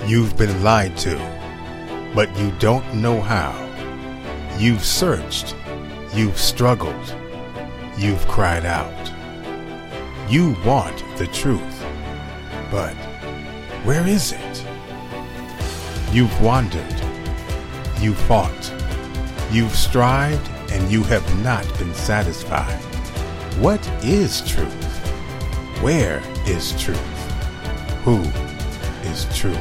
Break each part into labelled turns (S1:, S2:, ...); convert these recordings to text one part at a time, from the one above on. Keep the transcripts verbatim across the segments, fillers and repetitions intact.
S1: You've been lied to, but you don't know how. You've searched, you've struggled, you've cried out. You want the truth, but where is it? You've wandered, you fought, you've strived, and you have not been satisfied. What is truth? Where is truth? Who is truth?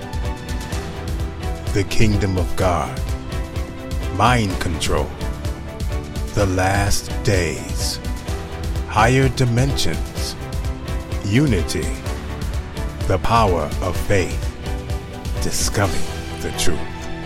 S1: The kingdom of God, mind control, the last days, higher dimensions, unity, the power of faith, discovering the truth.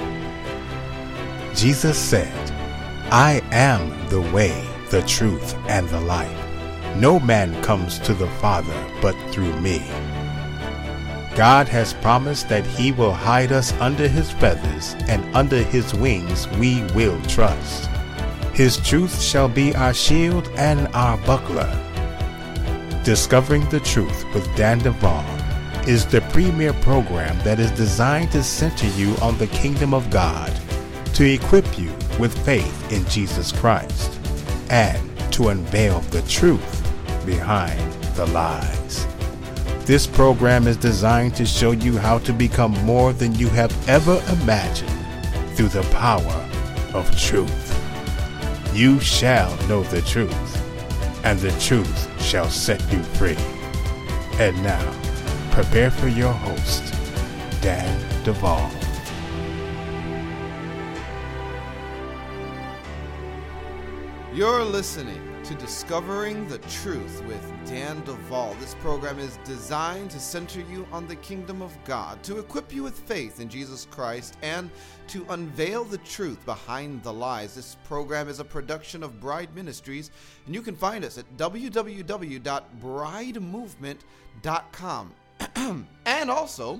S1: Jesus said, I am the way, the truth, and the life. No man comes to the Father but through me. God has promised that he will hide us under his feathers, and under his wings we will trust. His truth shall be our shield and our buckler. Discovering the Truth with Dan Duvall is the premier program that is designed to center you on the kingdom of God, to equip you with faith in Jesus Christ, and to unveil the truth behind the lies. This program is designed to show you how to become more than you have ever imagined through the power of truth. You shall know the truth, and the truth shall set you free. And now, prepare for your host, Dan Duvall.
S2: You're listening to Discovering the Truth with Dan Duvall. This program is designed to center you on the kingdom of God, to equip you with faith in Jesus Christ, and to unveil the truth behind the lies. This program is a production of Bride Ministries, and you can find us at w w w dot bride movement dot com and also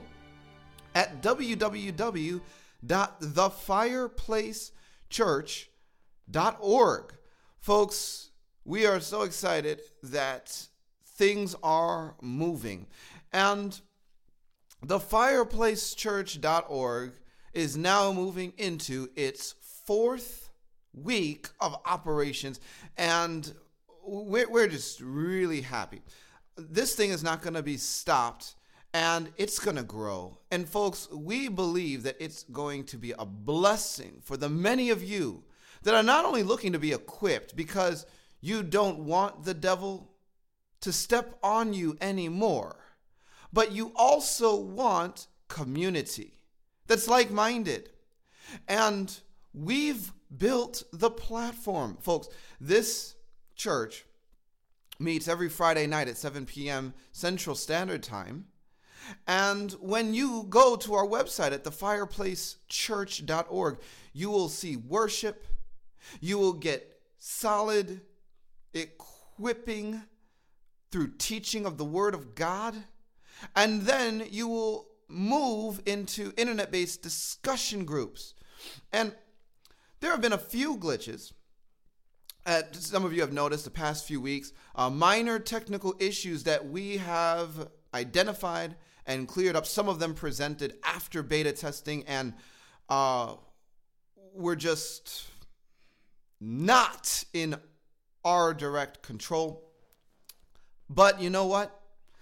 S2: at w w w dot the fireplace church dot org. Folks, we are so excited that things are moving. And the fireplace church dot org is now moving into its fourth week of operations. And we're, we're just really happy. This thing is not going to be stopped, and it's going to grow. And folks, we believe that it's going to be a blessing for the many of you that are not only looking to be equipped because you don't want the devil to step on you anymore, but you also want community that's like-minded. And we've built the platform. Folks, this church meets every Friday night at seven p.m. Central Standard Time. And when you go to our website at the fireplace church dot org, you will see worship. You will get solid equipping through teaching of the Word of God. And then you will move into internet-based discussion groups. And there have been a few glitches. Uh, some of you have noticed the past few weeks, uh, minor technical issues that we have identified and cleared up. Some of them presented after beta testing, and uh, we're just not in our direct control. But you know what?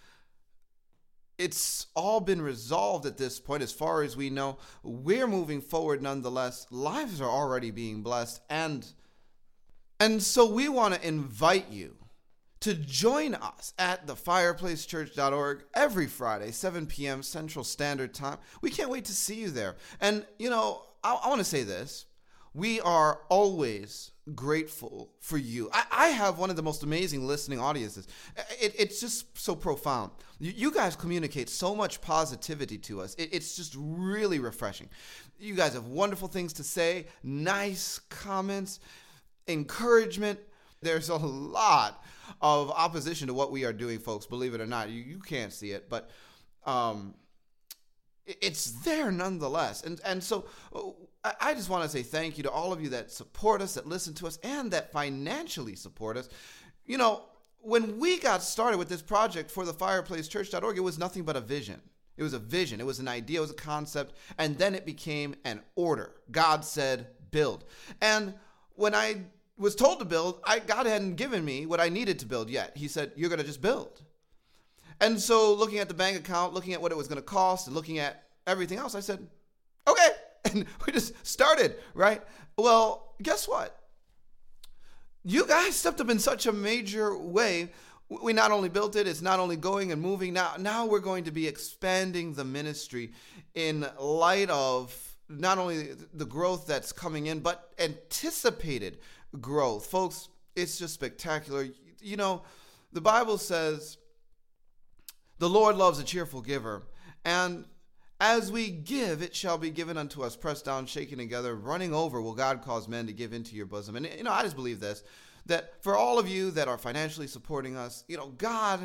S2: It's all been resolved at this point. As far as we know, we're moving forward nonetheless. Lives are already being blessed. And, and so we want to invite you to join us at the fireplace church dot org every Friday, seven p.m. Central Standard Time. We can't wait to see you there. And, you know, I, I want to say this. We are always grateful for you. I, I have one of the most amazing listening audiences. It, it's just so profound. You, you guys communicate so much positivity to us. It, it's just really refreshing. You guys have wonderful things to say, nice comments, encouragement. There's a lot of opposition to what we are doing, folks. Believe it or not, you, you can't see it, but um, it's there nonetheless. And and so I just want to say thank you to all of you that support us, that listen to us, and that financially support us. You know, when we got started with this project for the fireplace church dot org, it was nothing but a vision. It was a vision. It was an idea. It was a concept. And then it became an order. God said, build. And when I was told to build, I, God hadn't given me what I needed to build yet. He said, you're going to just build. And so looking at the bank account, looking at what it was going to cost, and looking at everything else, I said, okay. And we just started, right? Well, guess what? You guys stepped up in such a major way. We not only built it, it's not only going and moving. Now, now we're going to be expanding the ministry in light of not only the growth that's coming in, but anticipated growth. Folks, it's just spectacular. You know, the Bible says the Lord loves a cheerful giver. And as we give, it shall be given unto us, pressed down, shaken together, running over, will God cause men to give into your bosom. And, you know, I just believe this, that for all of you that are financially supporting us, you know, God,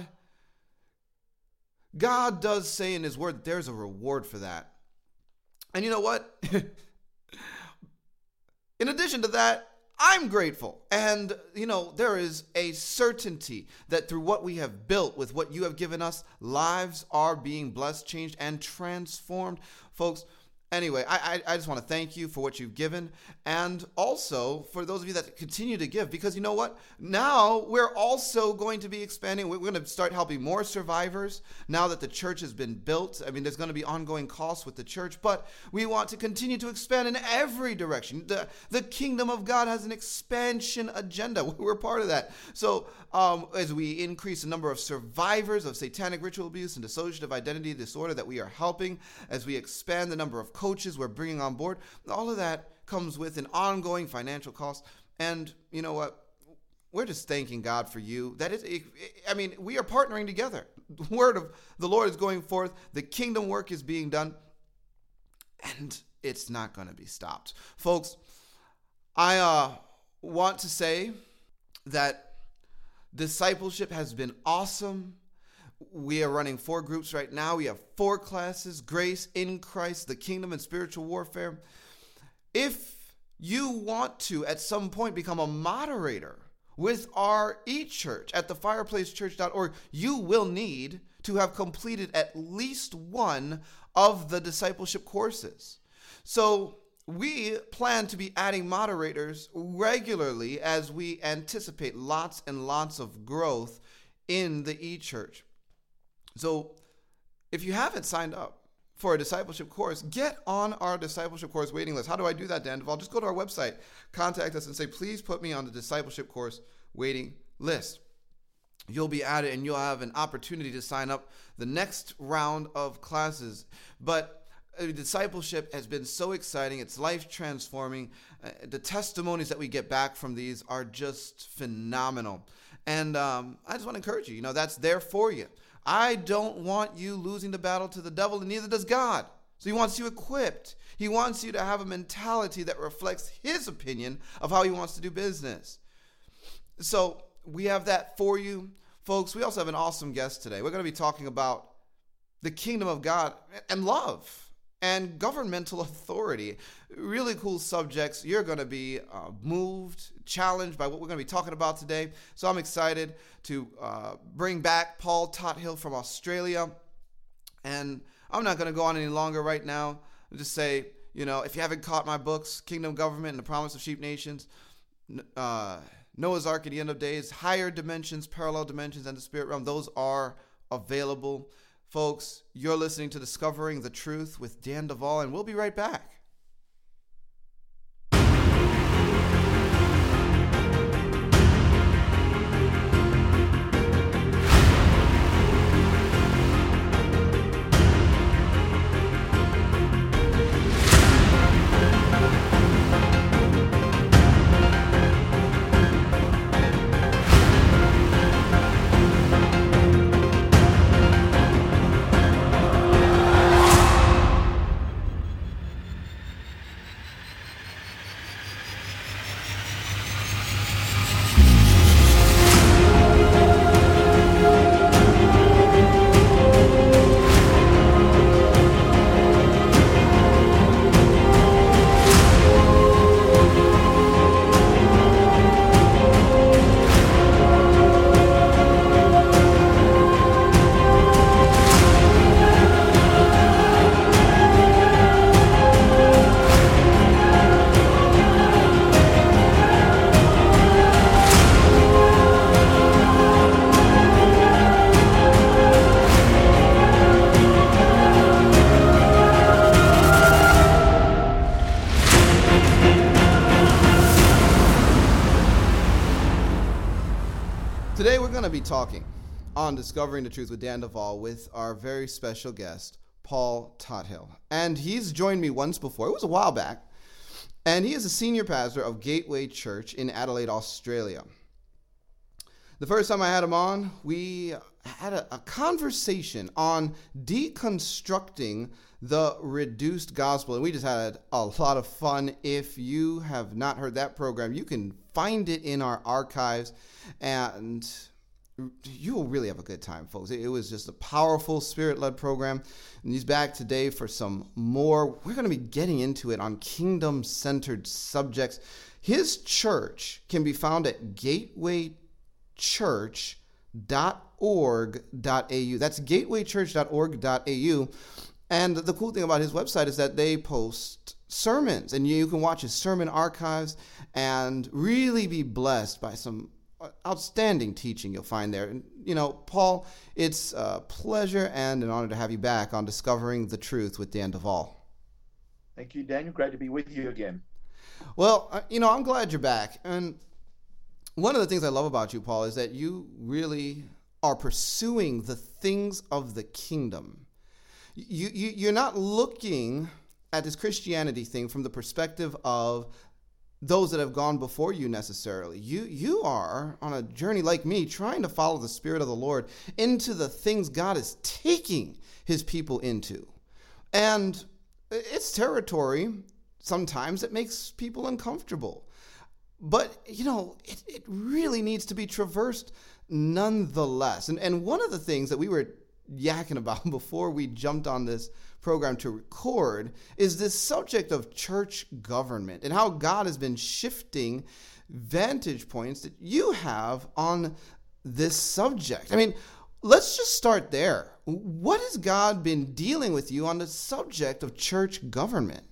S2: God does say in his word that there's a reward for that. And you know what? In addition to that, I'm grateful. And, you know, there is a certainty that through what we have built with what you have given us, lives are being blessed, changed, and transformed. Folks, anyway, I, I, I just want to thank you for what you've given, and also for those of you that continue to give, because you know what? Now we're also going to be expanding. We're going to start helping more survivors now that the church has been built. I mean, there's going to be ongoing costs with the church, but we want to continue to expand in every direction. The, the kingdom of God has an expansion agenda. We're part of that. So um, as we increase the number of survivors of satanic ritual abuse and dissociative identity disorder that we are helping, as we expand the number of coaches we're bringing on board, all of that comes with an ongoing financial cost. And you know what? We're just thanking God for you. That is, I mean, we are partnering together. The word of the Lord is going forth. The kingdom work is being done, and it's not going to be stopped. Folks, I uh, want to say that discipleship has been awesome. We are running four groups right now. We have four classes: Grace, In Christ, the Kingdom, and Spiritual Warfare. If you want to, at some point, become a moderator with our e-church at the fireplace church dot org, you will need to have completed at least one of the discipleship courses. So we plan to be adding moderators regularly as we anticipate lots and lots of growth in the e-church. So if you haven't signed up for a discipleship course, get on our discipleship course waiting list. How do I do that, Dan Duvall? Just go to our website, contact us, and say, please put me on the discipleship course waiting list. You'll be added, and you'll have an opportunity to sign up the next round of classes. But uh, discipleship has been so exciting. It's life transforming. Uh, the testimonies that we get back from these are just phenomenal. And um, I just want to encourage you, you know, that's there for you. I don't want you losing the battle to the devil, and neither does God. So he wants you equipped. He wants you to have a mentality that reflects his opinion of how he wants to do business. So we have that for you. Folks, we also have an awesome guest today. We're going to be talking about the kingdom of God and love and governmental authority. Really cool subjects. You're going to be uh, moved, challenged by what we're going to be talking about today. So I'm excited to uh, bring back Paul Tothill from Australia. And I'm not going to go on any longer right now. I'll just say, you know, if you haven't caught my books, Kingdom Government and the Promise of Sheep Nations, uh, Noah's Ark at the End of Days, Higher Dimensions, Parallel Dimensions, and the Spirit Realm, those are available. Folks, you're listening to Discovering the Truth with Dan Duvall, and we'll be right back. to be talking on Discovering the Truth with Dan Duvall with our very special guest, Paul Tothill. And he's joined me once before. It was a while back. And he is a senior pastor of Gateway Church in Adelaide, Australia. The first time I had him on, we had a, a conversation on deconstructing the reduced gospel, and we just had a lot of fun. If you have not heard that program, you can find it in our archives, and you'll really have a good time, folks. It was just a powerful, spirit-led program, and he's back today for some more. We're going to be getting into it on kingdom-centered subjects. His church can be found at gateway church dot org dot a u. That's gateway church dot org dot a u. And the cool thing about his website is that they post sermons, and you can watch his sermon archives and really be blessed by some outstanding teaching you'll find there. And, you know, Paul, it's a pleasure and an honor to have you back on Discovering the Truth with Dan Duvall.
S3: Thank you, Daniel. Great to be with you again.
S2: Well, you know, I'm glad you're back. And one of the things I love about you, Paul, is that you really are pursuing the things of the kingdom. You, you, you're not looking at this Christianity thing from the perspective of those that have gone before you necessarily. You, you are on a journey like me, trying to follow the Spirit of the Lord into the things God is taking his people into. And it's territory sometimes that makes people uncomfortable. But, you know, it, it really needs to be traversed nonetheless. And, and one of the things that we were yakking about before we jumped on this program to record is this subject of church government and how God has been shifting vantage points that you have on this subject. I mean, let's just start there. What has God been dealing with you on the subject of church government?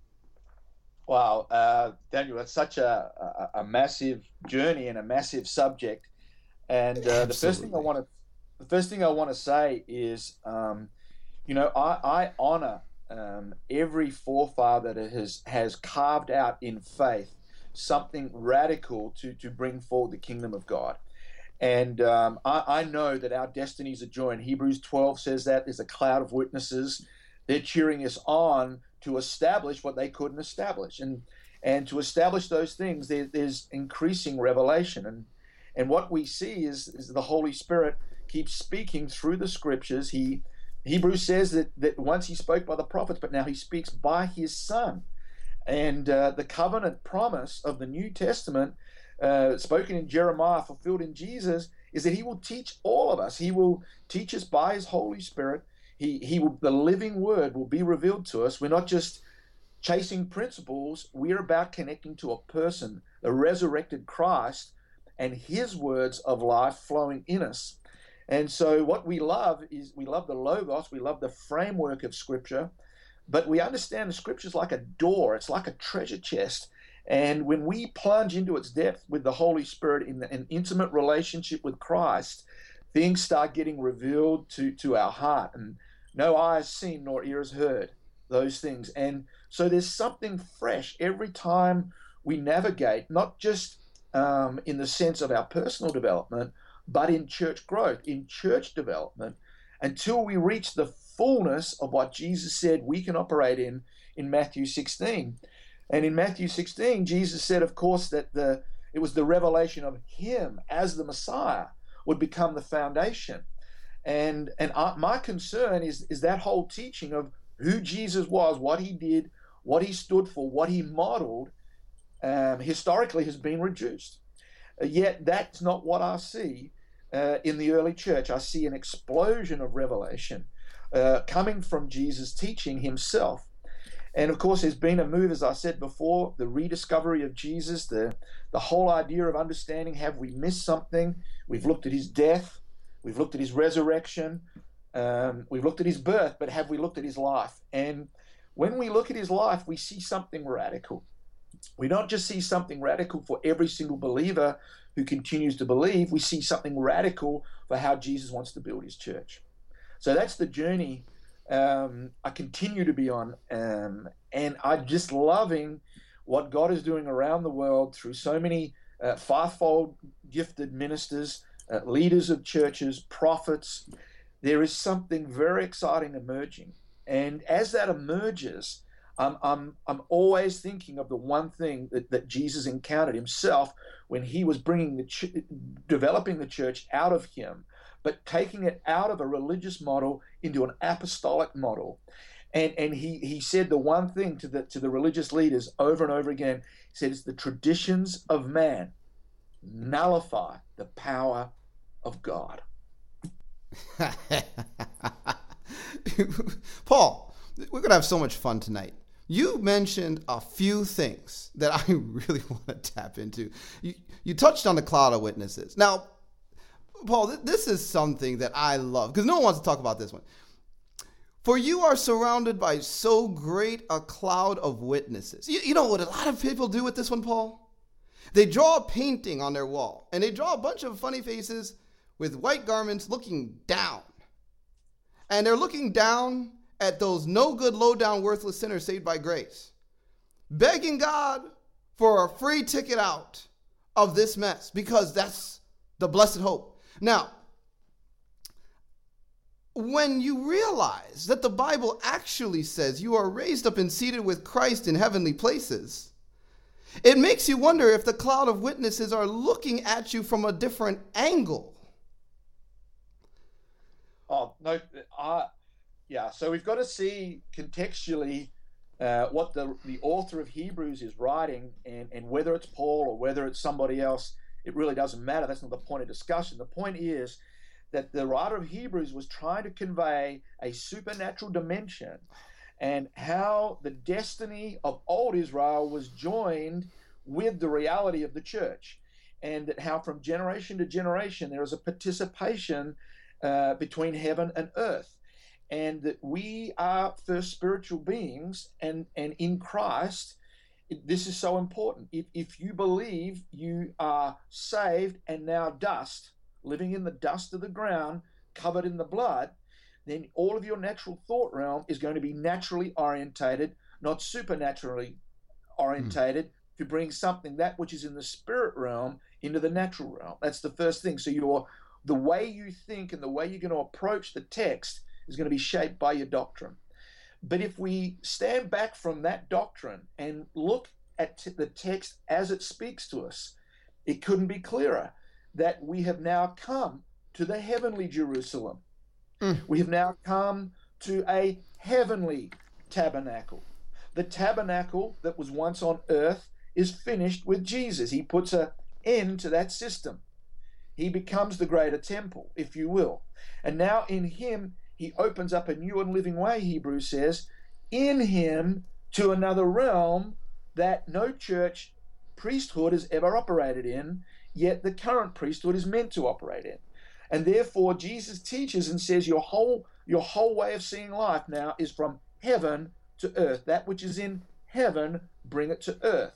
S3: Wow, uh, Daniel, that's such a, a, a massive journey and a massive subject. And uh, the first thing I want to the first thing I want to say is, um, you know, I, I honor um, every forefather that has has carved out in faith something radical to to bring forward the kingdom of God. And um, I, I know that our destinies are joined. Hebrews twelve says that there's a cloud of witnesses. They're cheering us on to establish what they couldn't establish. And and to establish those things, there, there's increasing revelation. And and what we see is, is the Holy Spirit keeps speaking through the scriptures. He Hebrews says that, that once he spoke by the prophets, but now he speaks by his Son. And uh, the covenant promise of the New Testament, uh, spoken in Jeremiah, fulfilled in Jesus, is that he will teach all of us. He will teach us by his Holy Spirit. He, he will, the living word will be revealed to us. We're not just chasing principles. We're about connecting to a person, the resurrected Christ, and his words of life flowing in us. And so what we love is we love the Logos, we love the framework of Scripture, but we understand the Scripture is like a door, it's like a treasure chest. And when we plunge into its depth with the Holy Spirit in an intimate relationship with Christ, things start getting revealed to, to our heart. And no eye has seen nor ear has heard those things. And so there's something fresh every time we navigate, not just um, in the sense of our personal development, but in church growth, in church development, until we reach the fullness of what Jesus said we can operate in in Matthew sixteen. And in Matthew sixteen, Jesus said, of course, that the it was the revelation of him as the Messiah would become the foundation. And and uh, my concern is, is that whole teaching of who Jesus was, what he did, what he stood for, what he modeled, um, historically has been reduced. Uh, yet that's not what I see uh, in the early church. I see an explosion of revelation uh, coming from Jesus teaching himself. And of course, there's been a move, as I said before, the rediscovery of Jesus, the, the whole idea of understanding, have we missed something? We've looked at his death, we've looked at his resurrection, um, we've looked at his birth, but have we looked at his life? And when we look at his life, we see something radical. We don't just see something radical for every single believer who continues to believe, we see something radical for how Jesus wants to build his church. So that's the journey Um, I continue to be on, um, and I'm just loving what God is doing around the world through so many uh, fivefold gifted ministers uh, leaders of churches, prophets. There is something very exciting emerging. And as that emerges, um, I'm, I'm always thinking of the one thing that, that Jesus encountered himself when he was bringing the ch- developing the church out of him, but taking it out of a religious model into an apostolic model. And, and he, he said the one thing to the, to the religious leaders over and over again. He said, it's the traditions of man nullify the power of God.
S2: Paul, we're going to have so much fun tonight. You mentioned a few things that I really want to tap into. You, you touched on the cloud of witnesses. Now, Paul, th- this is something that I love because no one wants to talk about this one. For you are surrounded by so great a cloud of witnesses. You, you know what a lot of people do with this one, Paul? They draw a painting on their wall, and they draw a bunch of funny faces with white garments looking down. And they're looking down at those no good, low down, worthless sinners saved by grace, begging God for a free ticket out of this mess, because that's the blessed hope. Now, when you realize that the Bible actually says you are raised up and seated with Christ in heavenly places, it makes you wonder if the cloud of witnesses are looking at you from a different angle.
S3: Oh, no, uh, yeah, so we've got to see contextually uh, what the, the author of Hebrews is writing, and, and whether it's Paul or whether it's somebody else, it really doesn't matter. That's not the point of discussion. The point is that the writer of Hebrews was trying to convey a supernatural dimension and how the destiny of old Israel was joined with the reality of the church, and that how from generation to generation there is a participation uh, between heaven and earth, and that we are first spiritual beings, and, and in Christ, this is so important. If, if you believe you are saved and now dust, living in the dust of the ground, covered in the blood, then all of your natural thought realm is going to be naturally orientated, not supernaturally orientated, mm. to bring something, that which is in the spirit realm, into the natural realm. That's the first thing. So your the way you think and the way you're going to approach the text is going to be shaped by your doctrine. But if we stand back from that doctrine and look at t- the text as it speaks to us, it couldn't be clearer that we have now come to the heavenly Jerusalem. Mm. We have now come to a heavenly tabernacle. The tabernacle that was once on earth is finished with Jesus. He puts an end to that system. He becomes the greater temple, if you will. And now in him, he opens up a new and living way, Hebrews says, in him to another realm that no church priesthood has ever operated in, yet the current priesthood is meant to operate in. And therefore, Jesus teaches and says your whole, your whole way of seeing life now is from heaven to earth. That which is in heaven, bring it to earth.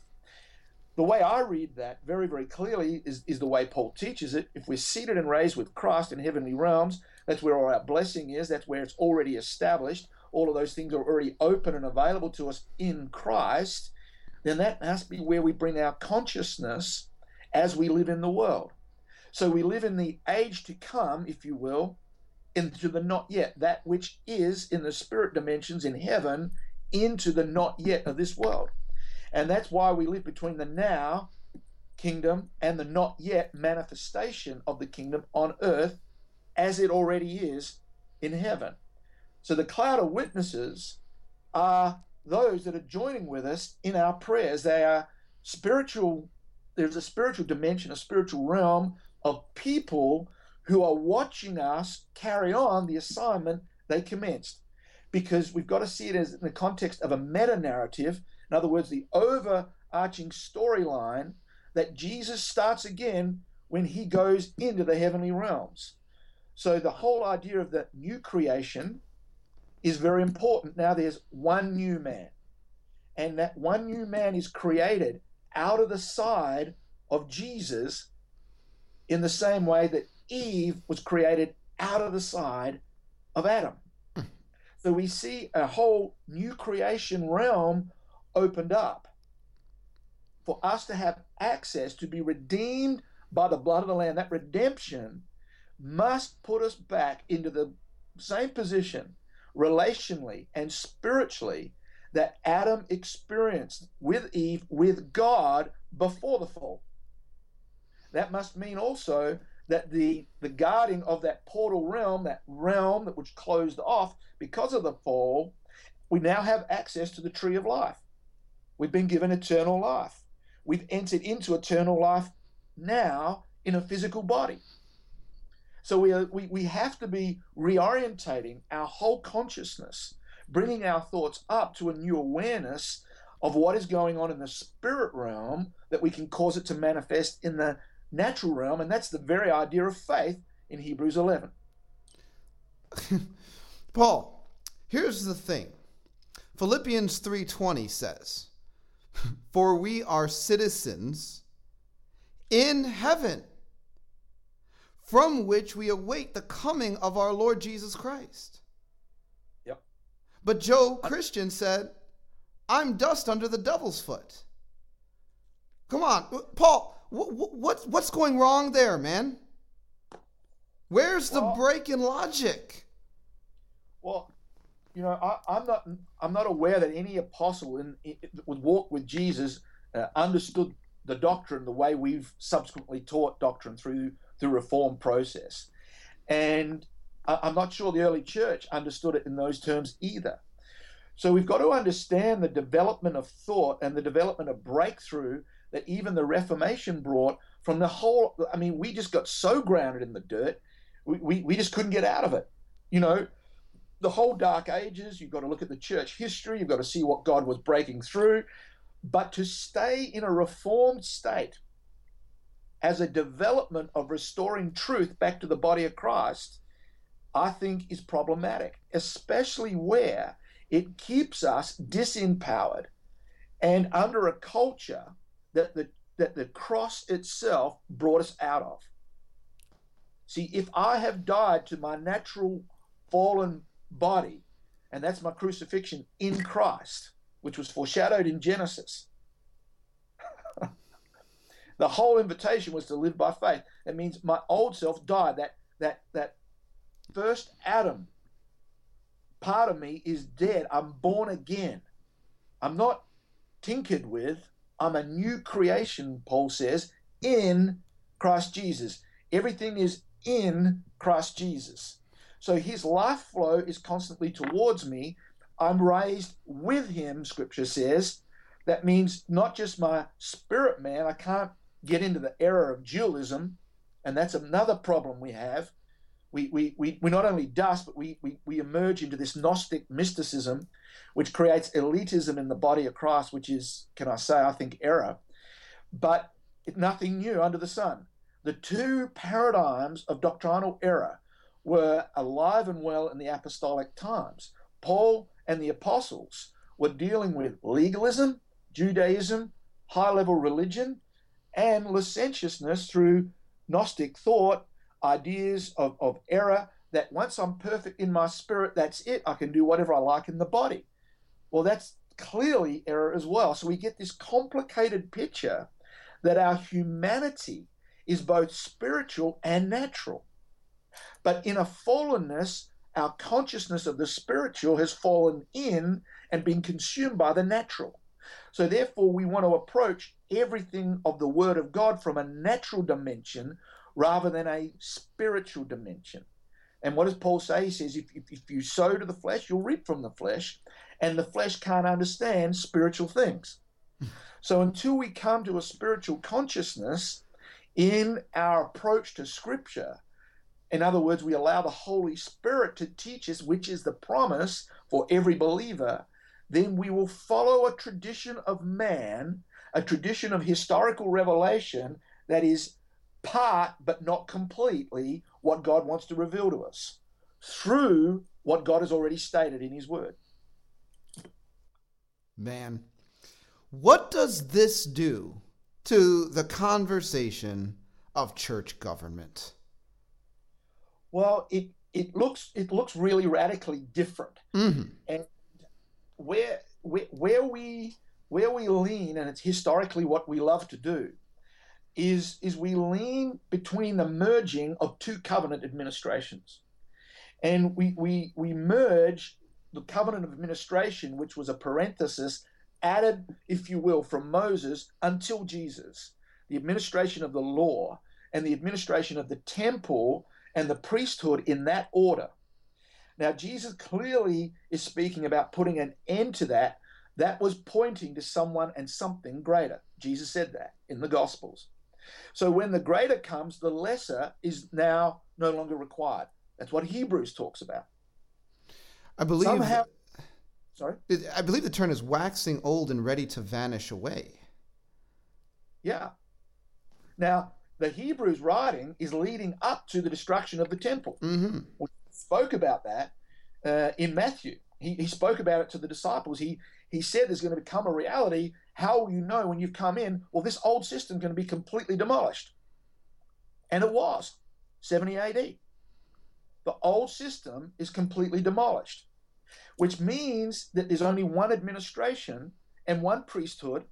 S3: The way I read that very, very clearly is, is the way Paul teaches it. If we're seated and raised with Christ in heavenly realms, that's where all our blessing is. That's where it's already established. All of those things are already open and available to us in Christ. Then that has to be where we bring our consciousness as we live in the world. So we live in the age to come, if you will, into the not yet, that which is in the spirit dimensions in heaven, into the not yet of this world. And that's why we live between the now kingdom and the not yet manifestation of the kingdom on earth as it already is in heaven. So the cloud of witnesses are those that are joining with us in our prayers. They are spiritual, there's a spiritual dimension, a spiritual realm of people who are watching us carry on the assignment they commenced. Because we've got to see it as in the context of a meta-narrative. In other words, the overarching storyline that Jesus starts again when he goes into the heavenly realms. So the whole idea of the new creation is very important. Now there's one new man. And that one new man is created out of the side of Jesus in the same way that Eve was created out of the side of Adam. So we see a whole new creation realm opened up for us to have access to be redeemed by the blood of the Lamb. That redemption must put us back into the same position, relationally and spiritually, that Adam experienced with Eve, with God, before the fall. That must mean also that the, the guarding of that portal realm, that realm that was closed off because of the fall, we now have access to the tree of life. We've been given eternal life. We've entered into eternal life now in a physical body. So we, are, we, we have to be reorientating our whole consciousness, bringing our thoughts up to a new awareness of what is going on in the spirit realm, that we can cause it to manifest in the natural realm. And that's the very idea of faith in Hebrews eleven.
S2: Paul, here's the thing. Philippians three twenty says, "For we are citizens in heaven, from which we await the coming of our Lord Jesus Christ."
S3: Yep.
S2: But Joe Christian said, "I'm dust under the devil's foot." Come on, Paul, what, what, what's going wrong there, man? Where's the
S3: well,
S2: break in logic?
S3: Well, you know, I, I'm not I'm not aware that any apostle in, in would walk with Jesus uh, understood the doctrine the way we've subsequently taught doctrine through the reform process. And I'm not sure the early church understood it in those terms either. So we've got to understand the development of thought and the development of breakthrough that even the Reformation brought from the whole. I mean, we just got so grounded in the dirt, we, we, we just couldn't get out of it. You know, the whole Dark Ages, you've got to look at the church history, you've got to see what God was breaking through. But to stay in a reformed state as a development of restoring truth back to the body of Christ, I think is problematic, especially where it keeps us disempowered and under a culture that the, that the cross itself brought us out of. See, if I have died to my natural fallen body, and that's my crucifixion in Christ, which was foreshadowed in Genesis, the whole invitation was to live by faith. It means my old self died. That that that first Adam part of me is dead. I'm born again. I'm not tinkered with. I'm a new creation, Paul says, in Christ Jesus. Everything is in Christ Jesus. So his life flow is constantly towards me. I'm raised with him, Scripture says. That means not just my spirit man. I can't get into the error of dualism, and that's another problem we have. We we we, we not only dust, but we, we we emerge into this Gnostic mysticism, which creates elitism in the body of Christ, which is, can I say, I think, error. But nothing new under the sun. The two paradigms of doctrinal error were alive and well in the apostolic times. Paul and the apostles were dealing with legalism, Judaism, high-level religion, and licentiousness through Gnostic thought, ideas of, of error, that once I'm perfect in my spirit, that's it. I can do whatever I like in the body. Well, that's clearly error as well. So we get this complicated picture that our humanity is both spiritual and natural. But in a fallenness, our consciousness of the spiritual has fallen in and been consumed by the natural. So therefore, we want to approach everything of the Word of God from a natural dimension rather than a spiritual dimension. And what does Paul say? He says, if, if, if you sow to the flesh, you'll reap from the flesh, and the flesh can't understand spiritual things. So until we come to a spiritual consciousness in our approach to Scripture, in other words, we allow the Holy Spirit to teach us, which is the promise for every believer, then we will follow a tradition of man, a tradition of historical revelation that is part, but not completely, what God wants to reveal to us through what God has already stated in his word.
S2: Man, what does this do to the conversation of church government?
S3: Well, it it looks it looks really radically different,
S2: mm-hmm.
S3: and where, where where we where we lean, and it's historically what we love to do, is, is we lean between the merging of two covenant administrations. And we, we, we merge the covenant of administration, which was a parenthesis added, if you will, from Moses until Jesus, the administration of the law and the administration of the temple and the priesthood in that order. Now, Jesus clearly is speaking about putting an end to that. That was pointing to someone and something greater. Jesus said that in the Gospels. So when the greater comes, the lesser is now no longer required. That's what Hebrews talks about.
S2: I believe.
S3: Somehow, sorry?
S2: I believe the term is waxing old and ready to vanish away.
S3: Yeah. Now, the Hebrews writing is leading up to the destruction of the temple.
S2: Mm-hmm.
S3: We spoke about that uh, in Matthew. He, he spoke about it to the disciples. He he said there's going to become a reality. How will you know when you've come in? Well, this old system is going to be completely demolished. And it was, seventy A D. The old system is completely demolished, which means that there's only one administration and one priesthood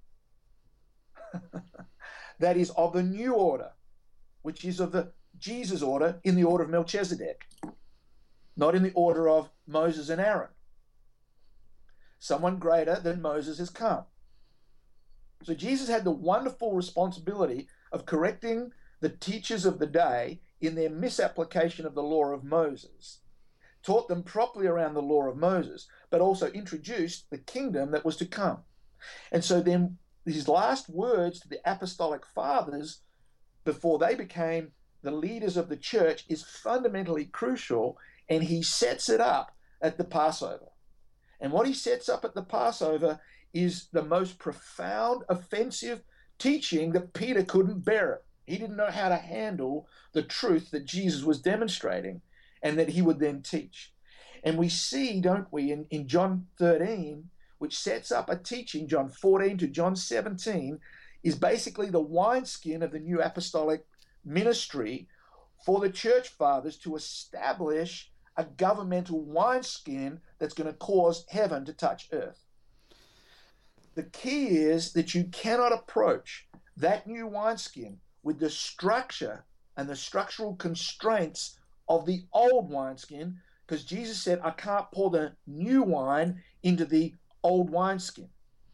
S3: that is of the new order, which is of the Jesus order, in the order of Melchizedek, not in the order of Moses and Aaron. Someone greater than Moses has come. So Jesus had the wonderful responsibility of correcting the teachers of the day in their misapplication of the law of Moses, taught them properly around the law of Moses, but also introduced the kingdom that was to come. And so then his last words to the apostolic fathers before they became the leaders of the church is fundamentally crucial, and he sets it up at the Passover. And what he sets up at the Passover is the most profound, offensive teaching that Peter couldn't bear it. He didn't know how to handle the truth that Jesus was demonstrating and that he would then teach. And we see, don't we, in, in John thirteen, which sets up a teaching, John fourteen to John seventeen, is basically the wineskin of the new apostolic ministry for the church fathers to establish a governmental wineskin that's going to cause heaven to touch earth. The key is that you cannot approach that new wineskin with the structure and the structural constraints of the old wineskin, because Jesus said, I can't pour the new wine into the old wineskin.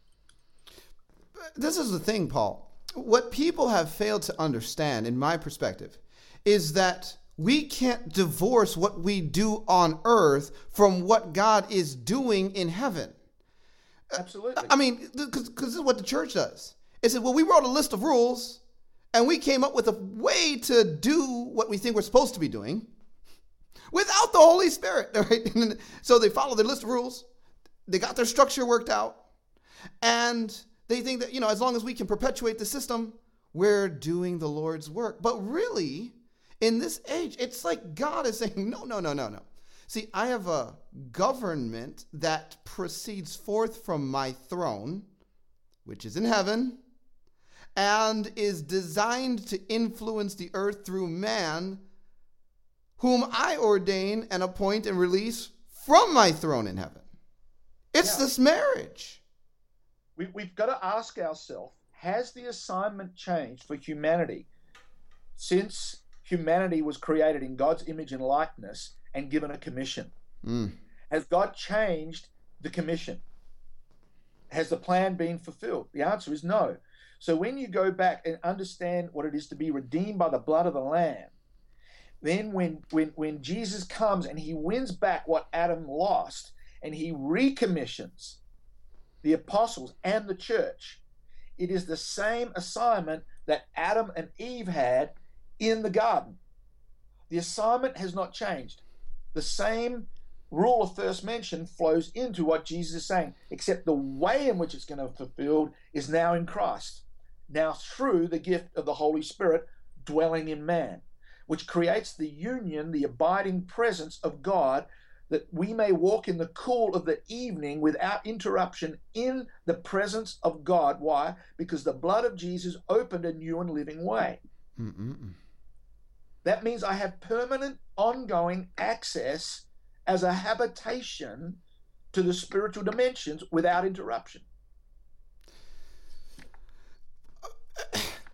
S2: This is the thing, Paul. What people have failed to understand, in my perspective, is that we can't divorce what we do on earth from what God is doing in heaven.
S3: Absolutely.
S2: I mean, because this is what the church does. It said, well, we wrote a list of rules, and we came up with a way to do what we think we're supposed to be doing without the Holy Spirit. Right? So they follow their list of rules. They got their structure worked out. And they think that, you know, as long as we can perpetuate the system, we're doing the Lord's work. But really, in this age, it's like God is saying, no, no, no, no, no. See, I have a government that proceeds forth from my throne, which is in heaven, and is designed to influence the earth through man, whom I ordain and appoint and release from my throne in heaven. It's yeah. this marriage.
S3: We, we've got to ask ourselves, has the assignment changed for humanity since humanity was created in God's image and likeness and given a commission?
S2: Mm.
S3: Has God changed the commission? Has the plan been fulfilled? The answer is no. So when you go back and understand what it is to be redeemed by the blood of the Lamb, then when, when, when Jesus comes and he wins back what Adam lost and he recommissions the apostles and the church, it is the same assignment that Adam and Eve had in the garden. The assignment has not changed. The same rule of first mention flows into what Jesus is saying, except the way in which it's going to be fulfilled is now in Christ, now through the gift of the Holy Spirit dwelling in man, which creates the union, the abiding presence of God, that we may walk in the cool of the evening without interruption in the presence of God. Why? Because the blood of Jesus opened a new and living way.
S2: Mm-mm.
S3: That means I have permanent, ongoing access as a habitation to the spiritual dimensions without interruption.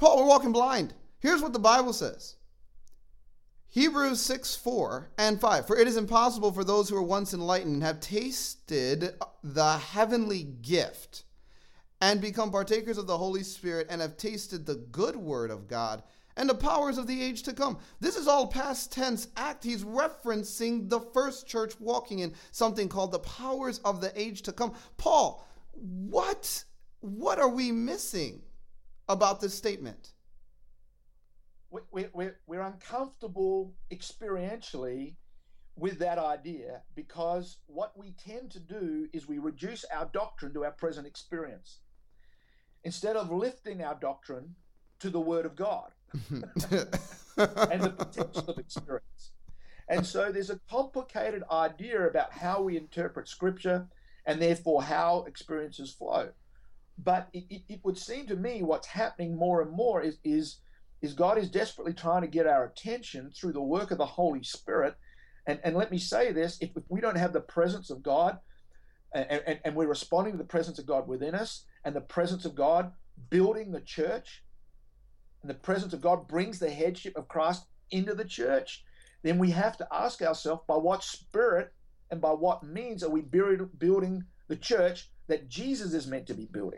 S2: Paul, we're walking blind. Here's what the Bible says. Hebrews six, four and five. For it is impossible for those who are once enlightened and have tasted the heavenly gift and become partakers of the Holy Spirit and have tasted the good word of God and the powers of the age to come. This is all past tense act. He's referencing the first church walking in something called the powers of the age to come. Paul, what, what are we missing about this statement?
S3: We, we, we're uncomfortable experientially with that idea because what we tend to do is we reduce our doctrine to our present experience instead of lifting our doctrine to the Word of God and the potential of experience. And so there's a complicated idea about how we interpret Scripture and therefore how experiences flow. But it, it, it would seem to me what's happening more and more is, is is God is desperately trying to get our attention through the work of the Holy Spirit. And, and let me say this, if, if we don't have the presence of God and, and, and we're responding to the presence of God within us and the presence of God building the church and the presence of God brings the headship of Christ into the church, then we have to ask ourselves by what spirit and by what means are we building the church that Jesus is meant to be building?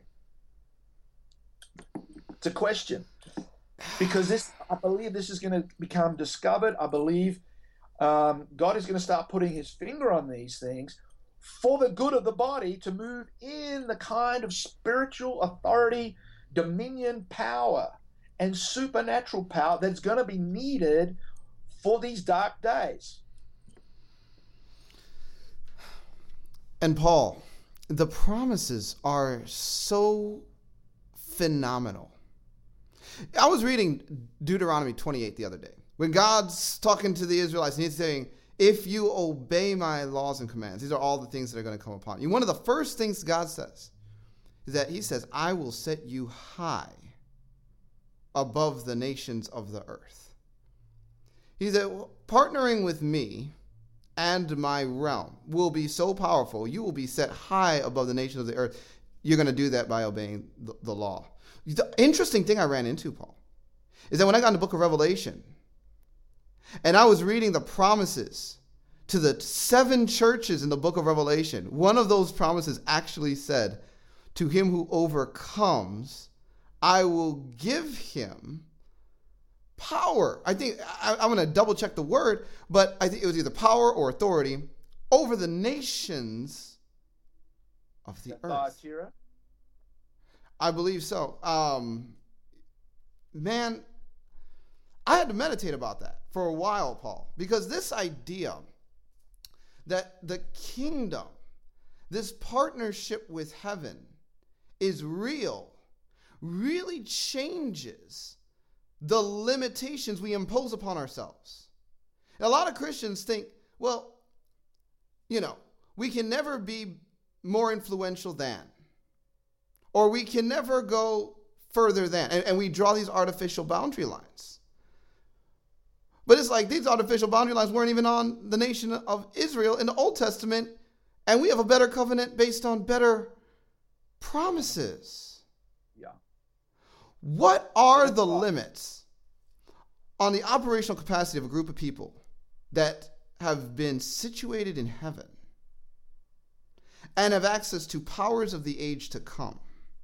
S3: It's a question. Because this, I believe this is going to become discovered. I believe um, God is going to start putting his finger on these things for the good of the body to move in the kind of spiritual authority, dominion, power, and supernatural power that's going to be needed for these dark days.
S2: And Paul, the promises are so phenomenal. I was reading Deuteronomy twenty-eight the other day when God's talking to the Israelites and he's saying, if you obey my laws and commands, these are all the things that are going to come upon you. One of the first things God says is that he says, I will set you high above the nations of the earth. He said, well, partnering with me and my realm will be so powerful. You will be set high above the nations of the earth. You're going to do that by obeying the, the law. The interesting thing I ran into, Paul, is that when I got in the book of Revelation and I was reading the promises to the seven churches in the book of Revelation, one of those promises actually said, to him who overcomes, I will give him power. I think I, I'm going to double check the word, but I think it was either power or authority over the nations of the earth.
S3: Thyatira?
S2: I believe so. Um, man, I had to meditate about that for a while, Paul, because this idea that the kingdom, this partnership with heaven is real, really changes the limitations we impose upon ourselves. And a lot of Christians think, well, you know, we can never be more influential than, or we can never go further than. And, and we draw these artificial boundary lines. But it's like these artificial boundary lines weren't even on the nation of Israel in the Old Testament, and we have a better covenant based on better promises.
S3: Yeah.
S2: What are the limits on the operational capacity of a group of people that have been situated in heaven and have access to powers of the age to come?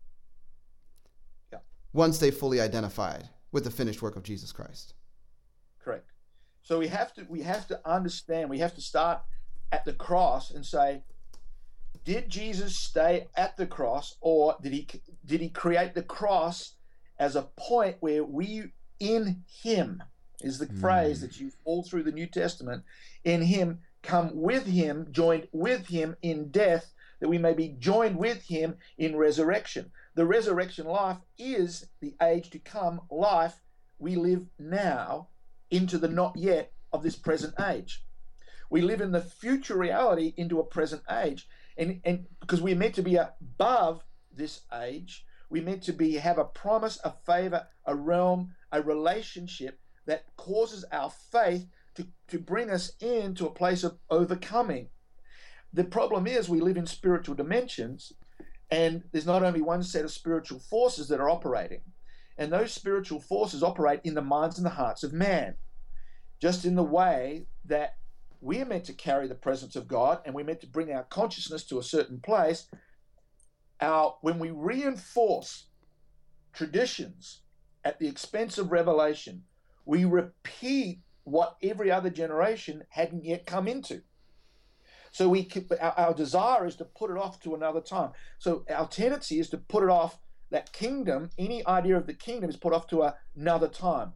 S2: Once they fully identified with the finished work of Jesus Christ.
S3: Correct. So we have to we have to understand, we have to start at the cross and say, did Jesus stay at the cross, or did he did he create the cross as a point where we in him is the mm. phrase that's used all through the New Testament, in him, come with him, joined with him in death, that we may be joined with him in resurrection. The resurrection life is the age to come life we live now into the not yet of this present age. We live in the future reality into a present age. And, and because we're meant to be above this age, we're meant to be have a promise, a favor, a realm, a relationship that causes our faith to, to bring us into a place of overcoming. The problem is we live in spiritual dimensions, and there's not only one set of spiritual forces that are operating. And those spiritual forces operate in the minds and the hearts of man, just in the way that we are meant to carry the presence of God, and we're meant to bring our consciousness to a certain place. Our, when we reinforce traditions at the expense of revelation, we repeat what every other generation hadn't yet come into. So we, our, our desire is to put it off to another time. So our tendency is to put it off, that kingdom, any idea of the kingdom is put off to a, another time.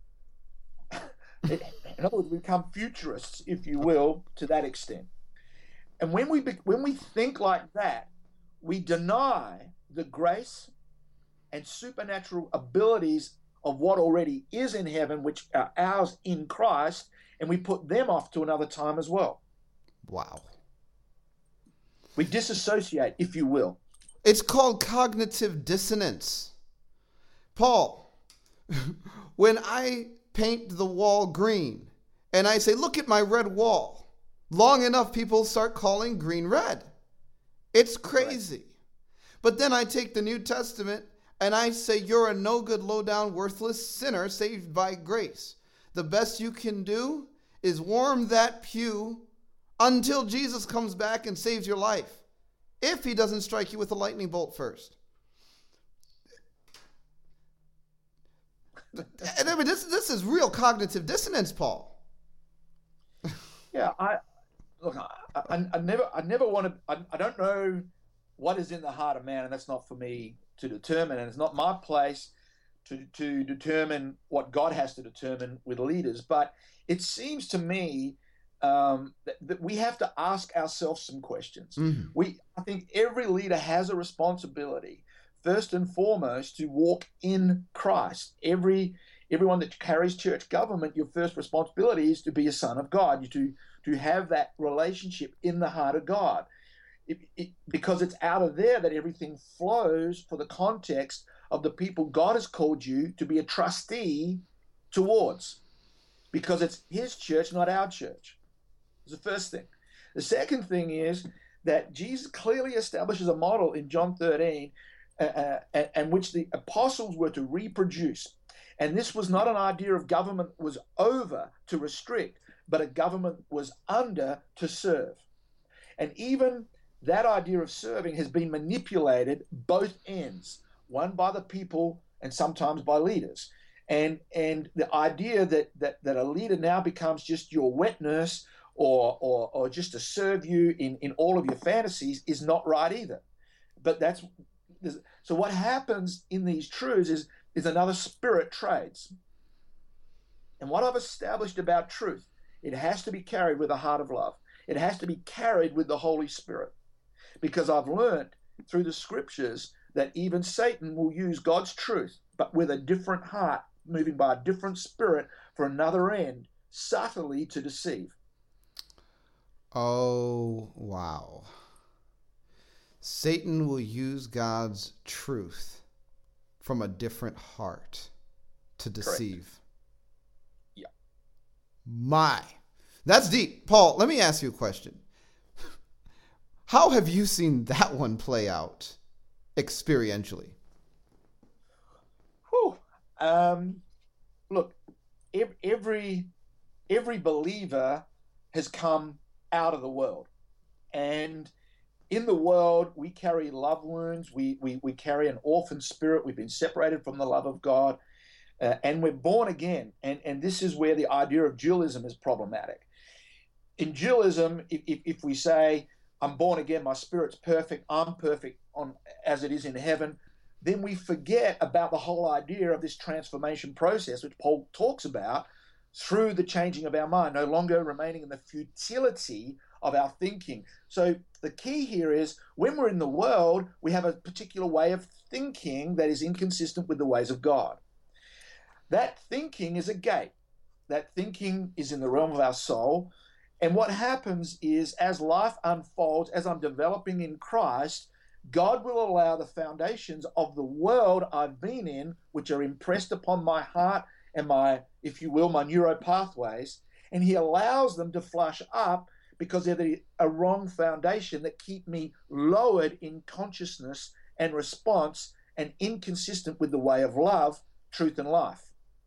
S3: In other words, we become futurists, if you will, to that extent. And when we when we think like that, we deny the grace and supernatural abilities of what already is in heaven, which are ours in Christ, and we put them off to another time as well.
S2: Wow.
S3: We disassociate, if you will.
S2: It's called cognitive dissonance. Paul, when I paint the wall green and I say, look at my red wall, long enough people start calling green red. It's crazy. Right. But then I take the New Testament and I say, you're a no good, low down, worthless sinner saved by grace. The best you can do is warm that pew until Jesus comes back and saves your life, if he doesn't strike you with a lightning bolt first. And I mean, this this is real cognitive dissonance, Paul.
S3: Yeah, I look. I, I, I never, I never want to. I, I don't know what is in the heart of man, and that's not for me to determine, and it's not my place to to determine what God has to determine with leaders. But it seems to me um, that, that we have to ask ourselves some questions. Mm-hmm. We, I think, every leader has a responsibility, first and foremost, to walk in Christ. Every everyone that carries church government, your first responsibility is to be a son of God. You to to have that relationship in the heart of God, it, it, because it's out of there that everything flows for the context of the people God has called you to be a trustee towards, because it's His church, not our church. It's the first thing. The second thing is that Jesus clearly establishes a model in John thirteen, uh, uh, and which the apostles were to reproduce. And this was not an idea of government was over to restrict, but a government was under to serve. And even that idea of serving has been manipulated both ends, one by the people and sometimes by leaders. And and the idea that that, that a leader now becomes just your wet nurse or, or or just to serve you in, in all of your fantasies is not right either. But that's so what happens in these truths is is another spirit trades. And what I've established about truth, it has to be carried with a heart of love. It has to be carried with the Holy Spirit. Because I've learned through the scriptures that even Satan will use God's truth, but with a different heart, moving by a different spirit for another end, subtly to deceive.
S2: Oh, wow. Satan will use God's truth from a different heart to deceive.
S3: Correct. Yeah.
S2: My. That's deep. Paul, let me ask you a question. How have you seen that one play out experientially?
S3: Whew. Um, look, every every believer has come out of the world. And in the world, we carry love wounds. We, we, we carry an orphan spirit. We've been separated from the love of God. Uh, and we're born again. And, and this is where the idea of dualism is problematic. In dualism, if, if, if we say, I'm born again, my spirit's perfect, I'm perfect on as it is in heaven, then we forget about the whole idea of this transformation process, which Paul talks about, through the changing of our mind, no longer remaining in the futility of our thinking. So the key here is when we're in the world, we have a particular way of thinking that is inconsistent with the ways of God. That thinking is a gate. That thinking is in the realm of our soul. And what happens is as life unfolds, as I'm developing in Christ, God will allow the foundations of the world I've been in, which are impressed upon my heart and my, if you will, my neuro pathways, and He allows them to flush up because they're the, a wrong foundation that keep me lowered in consciousness and response and inconsistent with the way of love truth, and life.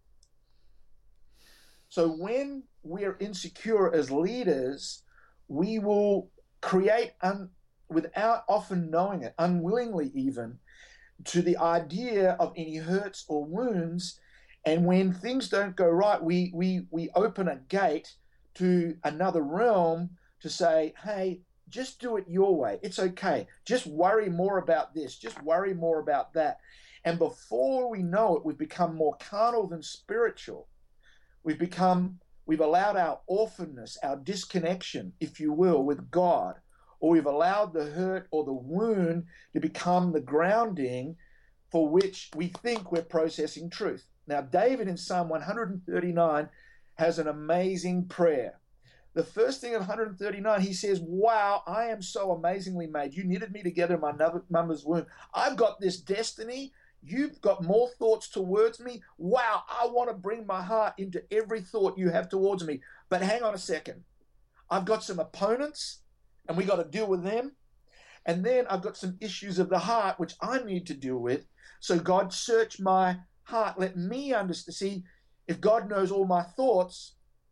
S3: So when we're insecure as leaders, we will create, un, without often knowing it, unwillingly even, to the idea of any hurts or wounds. And when things don't go right, we we we open a gate to another realm to say, hey, just do it your way. It's okay. Just worry more about this. Just worry more about that. And before we know it, we've become more carnal than spiritual. We've become, we've allowed our orphanness, our disconnection, if you will, with God, or we've allowed the hurt or the wound to become the grounding for which we think we're processing truth. Now, David in Psalm one thirty-nine has an amazing prayer. The first thing of one thirty-nine, he says, wow, I am so amazingly made. You knitted me together in my mother's womb. I've got this destiny. You've got more thoughts towards me. Wow, I want to bring my heart into every thought you have towards me. But hang on a second. I've got some opponents, and we got to deal with them. And then I've got some issues of the heart, which I need to deal with. So God, search my heart. Let me understand. See, if God knows all my thoughts,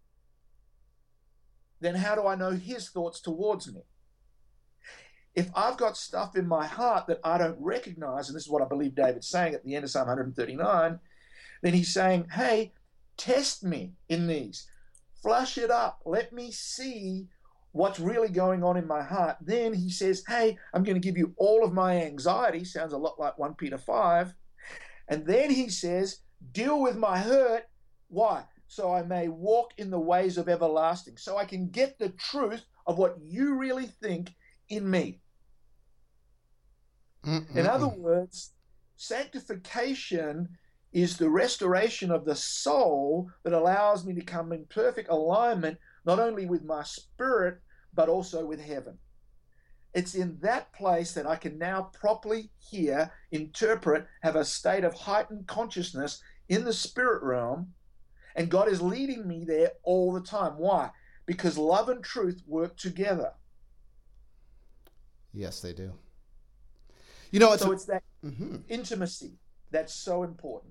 S3: then how do I know his thoughts towards me? If I've got stuff in my heart that I don't recognize, and this is what I believe David's saying at the end of Psalm one thirty-nine, then he's saying, hey, test me in these. Flush it up. Let me see what's really going on in my heart. Then he says, hey, I'm going to give you all of my anxiety. Sounds a lot like First Peter five. And then he says, deal with my hurt. Why? So I may walk in the ways of everlasting. So I can get the truth of what you really think in me. Mm-mm-mm. In other words, sanctification is the restoration of the soul that allows me to come in perfect alignment, not only with my spirit, but also with heaven. It's in that place that I can now properly hear, interpret, have a state of heightened consciousness in the spirit realm, and God is leading me there all the time. Why? Because love and truth work together.
S2: Yes, they do. You know, it's
S3: so
S2: a,
S3: it's that
S2: mm-hmm.
S3: intimacy that's so important.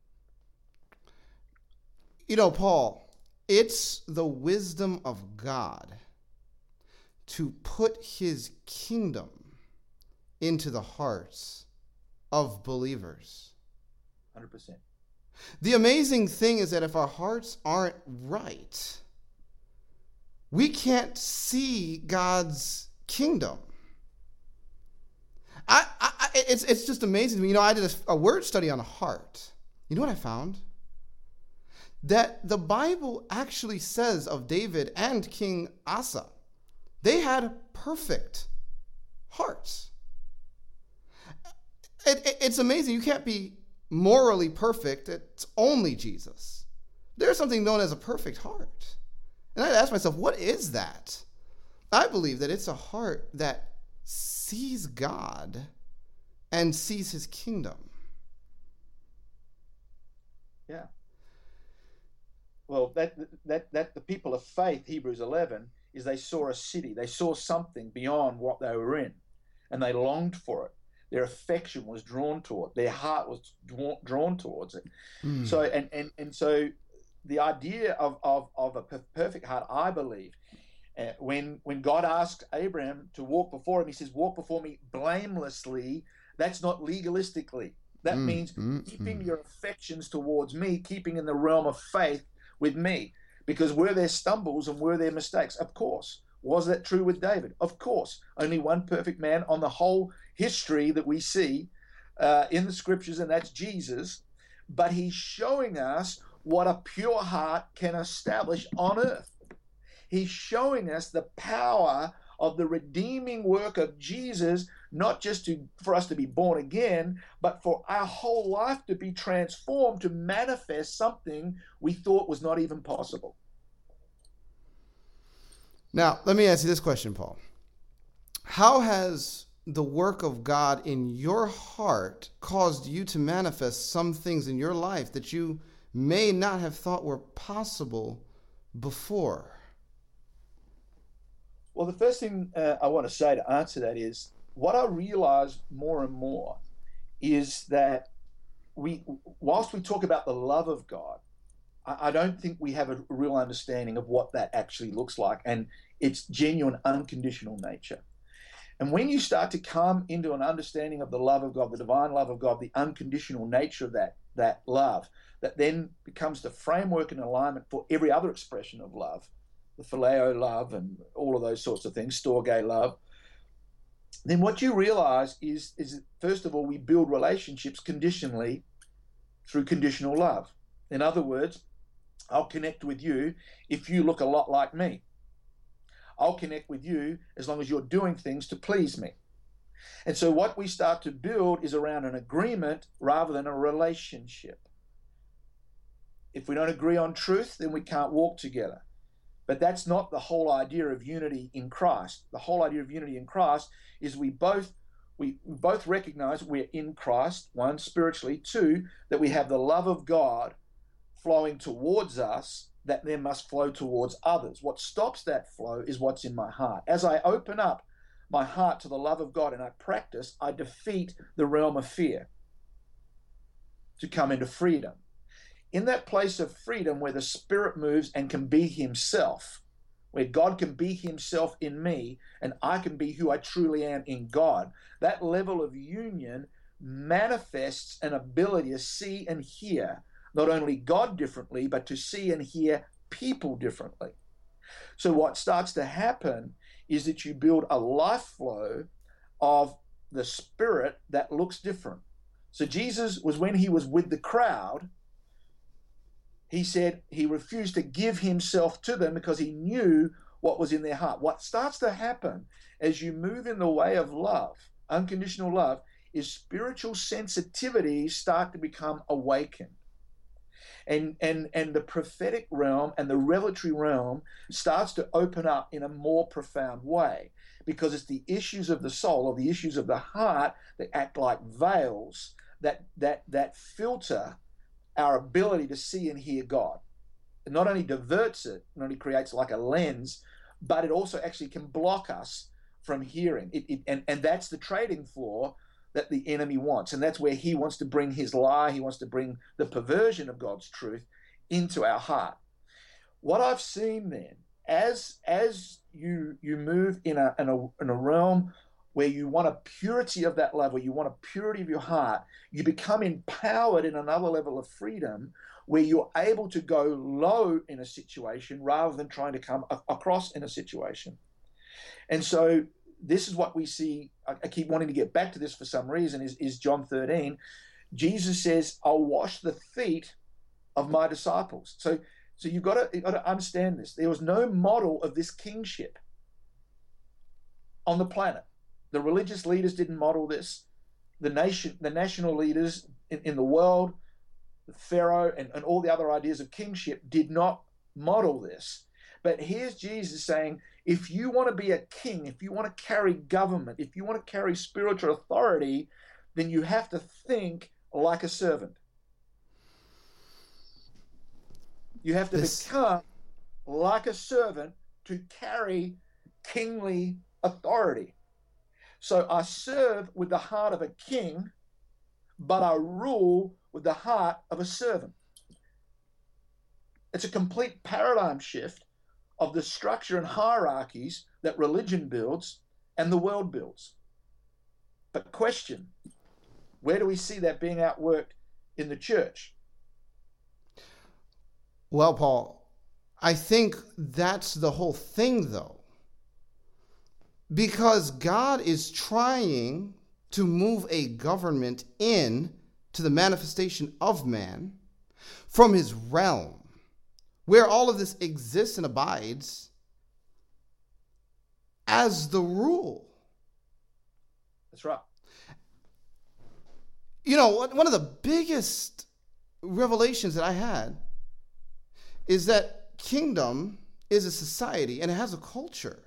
S2: You know, Paul, it's the wisdom of God to put his kingdom into the hearts of believers.
S3: one hundred percent.
S2: The amazing thing is that if our hearts aren't right, we can't see God's kingdom. I, I, it's, it's just amazing to me. You know, I did a, a word study on the heart. You know what I found? That the Bible actually says of David and King Asa, they had perfect hearts. It, it, it's amazing. You can't be morally perfect. It's only Jesus. There's something known as a perfect heart. And I asked myself, what is that? I believe that it's a heart that sees God and sees his kingdom.
S3: Yeah. Well, that that that the people of faith, Hebrews eleven, is they saw a city. They saw something beyond what they were in, and they longed for it. Their affection was drawn toward it. Their heart was drawn towards it. Mm. So, and, and, and so the idea of, of, of a perfect heart, I believe, uh, when, when God asked Abraham to walk before him, he says, walk before me blamelessly. That's not legalistically. That mm, means mm, keeping mm. your affections towards me, keeping in the realm of faith with me. Because were there stumbles and were there mistakes? Of course. Was that true with David? Of course. Only one perfect man on the whole history that we see uh, in the scriptures, and that's Jesus. But he's showing us what a pure heart can establish on earth. He's showing us the power of the redeeming work of Jesus, not just to, for us to be born again, but for our whole life to be transformed to manifest something we thought was not even possible.
S2: Now, let me ask you this question, Paul. How has the work of God in your heart caused you to manifest some things in your life that you may not have thought were possible before?
S3: Well, the first thing uh, I want to say to answer that is what I realize more and more is that we, whilst we talk about the love of God, I, I don't think we have a real understanding of what that actually looks like and its genuine unconditional nature. And when you start to come into an understanding of the love of God, the divine love of God, the unconditional nature of that, that love, that then becomes the framework and alignment for every other expression of love, the phileo love and all of those sorts of things, storge love, then what you realize is, is that first of all, we build relationships conditionally through conditional love. In other words, I'll connect with you if you look a lot like me. I'll connect with you as long as you're doing things to please me. And so what we start to build is around an agreement rather than a relationship. If we don't agree on truth, then we can't walk together. But that's not the whole idea of unity in Christ. The whole idea of unity in Christ is we both we both recognize we're in Christ, one, spiritually, two, that we have the love of God flowing towards us that then must flow towards others. What stops that flow is what's in my heart. As I open up my heart to the love of God and I practice, I defeat the realm of fear to come into freedom. In that place of freedom where the Spirit moves and can be himself, where God can be himself in me and I can be who I truly am in God, that level of union manifests an ability to see and hear not only God differently, but to see and hear people differently. So what starts to happen is that you build a life flow of the Spirit that looks different. So Jesus was, when he was with the crowd, he said he refused to give himself to them because he knew what was in their heart. What starts to happen as you move in the way of love, unconditional love, is spiritual sensitivities start to become awakened. And, and, and the prophetic realm and the revelatory realm starts to open up in a more profound way, because it's the issues of the soul or the issues of the heart that act like veils that, that, that filter our ability to see and hear God. It not only diverts it, not only creates like a lens, but it also actually can block us from hearing. It, it, and, and that's the trading floor that the enemy wants. And that's where he wants to bring his lie. He wants to bring the perversion of God's truth into our heart. What I've seen then, as, as you, you move in a, in, a, in a realm where you want a purity of that love, where you want a purity of your heart, you become empowered in another level of freedom where you're able to go low in a situation rather than trying to come a- across in a situation. And so this is what we see. I, I keep wanting to get back to this for some reason, is, is John thirteen. Jesus says, I'll wash the feet of my disciples. So, so you've got to, you've got to understand this. There was no model of this kingship on the planet. The religious leaders didn't model this. The nation, the national leaders in, in the world, the Pharaoh and, and all the other ideas of kingship did not model this. But here's Jesus saying, if you want to be a king, if you want to carry government, if you want to carry spiritual authority, then you have to think like a servant. You have to this... become like a servant to carry kingly authority. So I serve with the heart of a king, but I rule with the heart of a servant. It's a complete paradigm shift of the structure and hierarchies that religion builds and the world builds. But question, where do we see that being outworked in the church?
S4: Well, Paul, I think that's the whole thing, though. Because God is trying to move a government in to the manifestation of man from his realm, where all of this exists and abides as the rule.
S3: That's right.
S4: You know, one of the biggest revelations that I had is that kingdom is a society and it has a culture.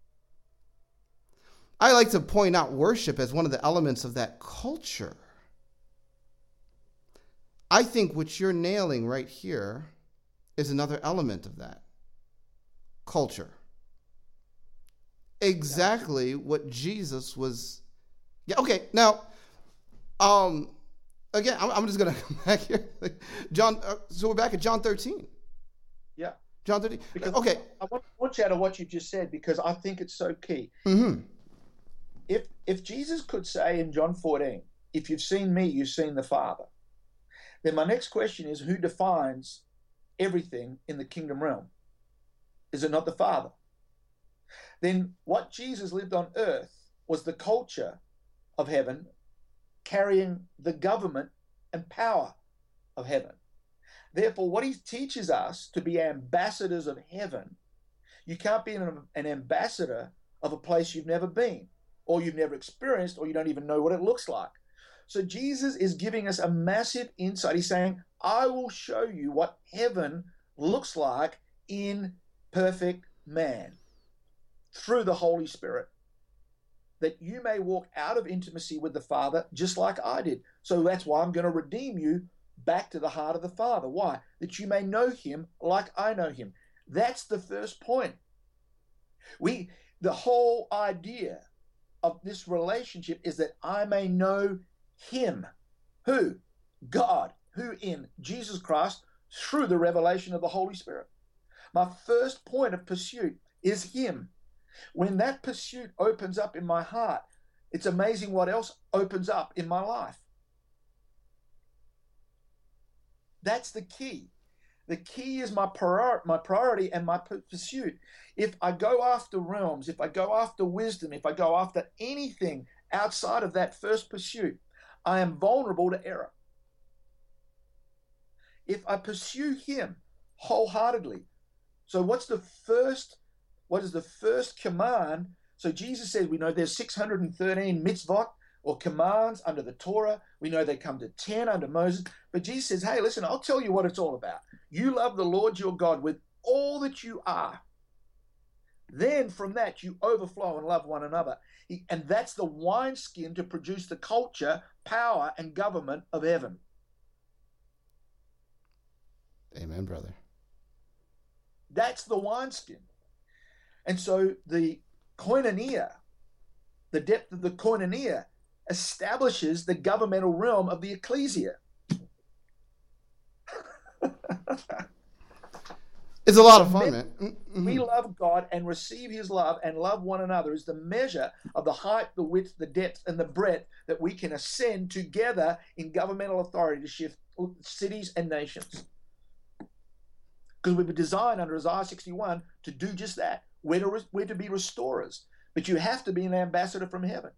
S4: I like to point out worship as one of the elements of that culture. I think what you're nailing right here is another element of that. Culture. Exactly what Jesus was. Yeah, okay, now, um, again, I'm, I'm just going to come back here. John, uh, so we're back at John thirteen.
S3: Yeah.
S4: John thirteen.
S3: Because
S4: okay.
S3: I want, I want you out of what you just said, because I think it's so key.
S4: Mm-hmm.
S3: If if Jesus could say in John fourteen, if you've seen me, you've seen the Father, then my next question is, who defines everything in the kingdom realm? Is it not the Father? Then what Jesus lived on earth was the culture of heaven, carrying the government and power of heaven. Therefore, what he teaches us to be ambassadors of heaven, you can't be an, an ambassador of a place you've never been, or you've never experienced, or you don't even know what it looks like. So Jesus is giving us a massive insight. He's saying, I will show you what heaven looks like in perfect man through the Holy Spirit, that you may walk out of intimacy with the Father just like I did. So that's why I'm going to redeem you back to the heart of the Father. Why? That you may know him like I know him. That's the first point. We, the whole idea of this relationship is that I may know him. Who? God. Who in Jesus Christ through the revelation of the Holy Spirit. My first point of pursuit is him. When that pursuit opens up in my heart, it's amazing what else opens up in my life. That's the key. The key is my prior- my priority and my pursuit. If I go after realms, if I go after wisdom, if I go after anything outside of that first pursuit, I am vulnerable to error. If I pursue him wholeheartedly. So what's the first, what is the first command? So Jesus said, we know there's six hundred thirteen mitzvot, or commands under the Torah. We know they come to ten under Moses. But Jesus says, hey, listen, I'll tell you what it's all about. You love the Lord your God with all that you are. Then from that, you overflow and love one another. And that's the wineskin to produce the culture, power, and government of heaven.
S4: Amen, brother.
S3: That's the wineskin. And so the koinonia, the depth of the koinonia, establishes the governmental realm of the ecclesia.
S4: It's a lot of fun, man. Mm-hmm.
S3: We love God and receive his love and love one another is the measure of the height, the width, the depth, and the breadth that we can ascend together in governmental authority to shift cities and nations. Because we were designed under Isaiah sixty-one to do just that. We're to, we're to be restorers. But you have to be an ambassador from heaven.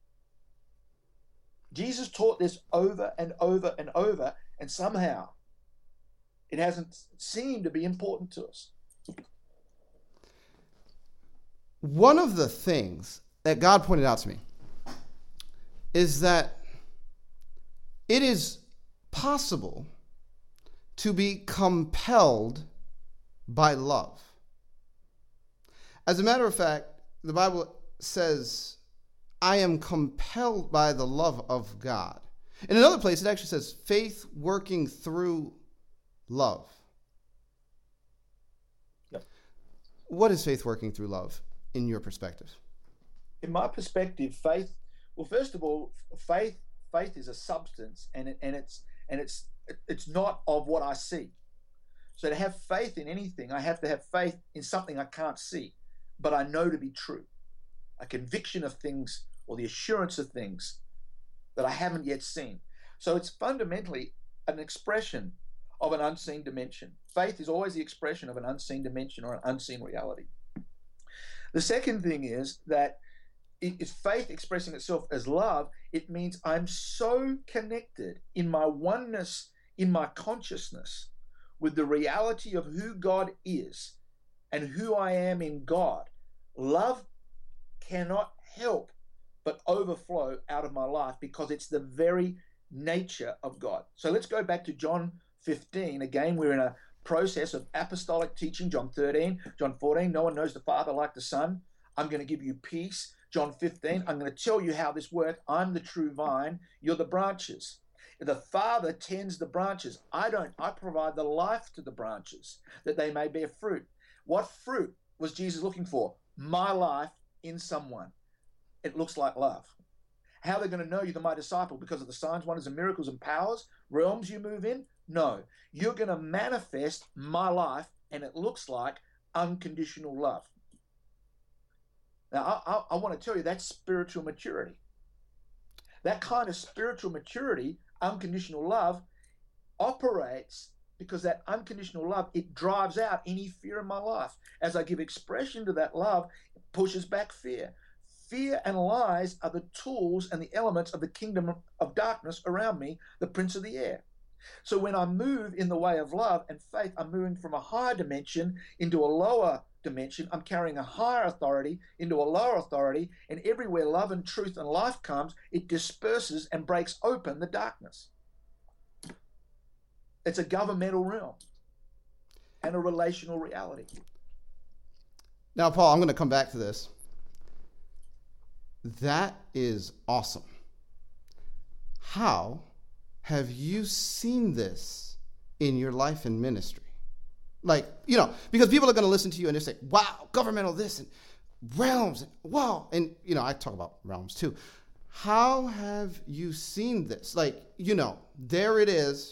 S3: Jesus taught this over and over and over, and somehow it hasn't seemed to be important to us.
S4: One of the things that God pointed out to me is that it is possible to be compelled by love. As a matter of fact, the Bible says, I am compelled by the love of God. In another place, it actually says, faith working through love.
S3: Yep.
S4: What is faith working through love in your perspective?
S3: In my perspective, faith, well, first of all, faith faith is a substance, and it, and it's and it's it's not of what I see. So to have faith in anything, I have to have faith in something I can't see, but I know to be true. A conviction of things, or the assurance of things that I haven't yet seen. So it's fundamentally an expression of an unseen dimension. Faith is always the expression of an unseen dimension or an unseen reality. The second thing is that is faith expressing itself as love. It means I'm so connected in my oneness, in my consciousness, with the reality of who God is and who I am in God. Love cannot help but overflow out of my life because it's the very nature of God. So let's go back to John fifteen. Again, we're in a process of apostolic teaching. John thirteen, John fourteen, no one knows the Father like the Son. I'm going to give you peace. John fifteen, I'm going to tell you how this works. I'm the true vine. You're the branches. The Father tends the branches. I don't. I provide the life to the branches that they may bear fruit. What fruit was Jesus looking for? My life in someone. It looks like love. How they're going to know you're my disciple? Because of the signs, wonders, and miracles and powers, realms you move in? No. You're going to manifest my life, and it looks like unconditional love. Now, I, I, I want to tell you, that's spiritual maturity. That kind of spiritual maturity, unconditional love, operates because that unconditional love, it drives out any fear in my life. As I give expression to that love, it pushes back fear. Fear and lies are the tools and the elements of the kingdom of darkness around me, the prince of the air. So when I move in the way of love and faith, I'm moving from a higher dimension into a lower dimension. I'm carrying a higher authority into a lower authority, and everywhere love and truth and life comes, it disperses and breaks open the darkness. It's a governmental realm and a relational reality.
S4: Now, Paul, I'm going to come back to this. That is awesome. How have you seen this in your life and ministry? Like, you know, because people are going to listen to you and they say, wow, governmental this and realms, and wow. And, you know, I talk about realms too. How have you seen this? Like, you know, there it is,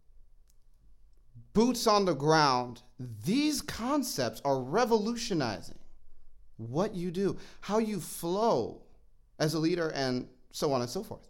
S4: boots on the ground. These concepts are revolutionizing what you do, how you flow as a leader, and so on and so forth.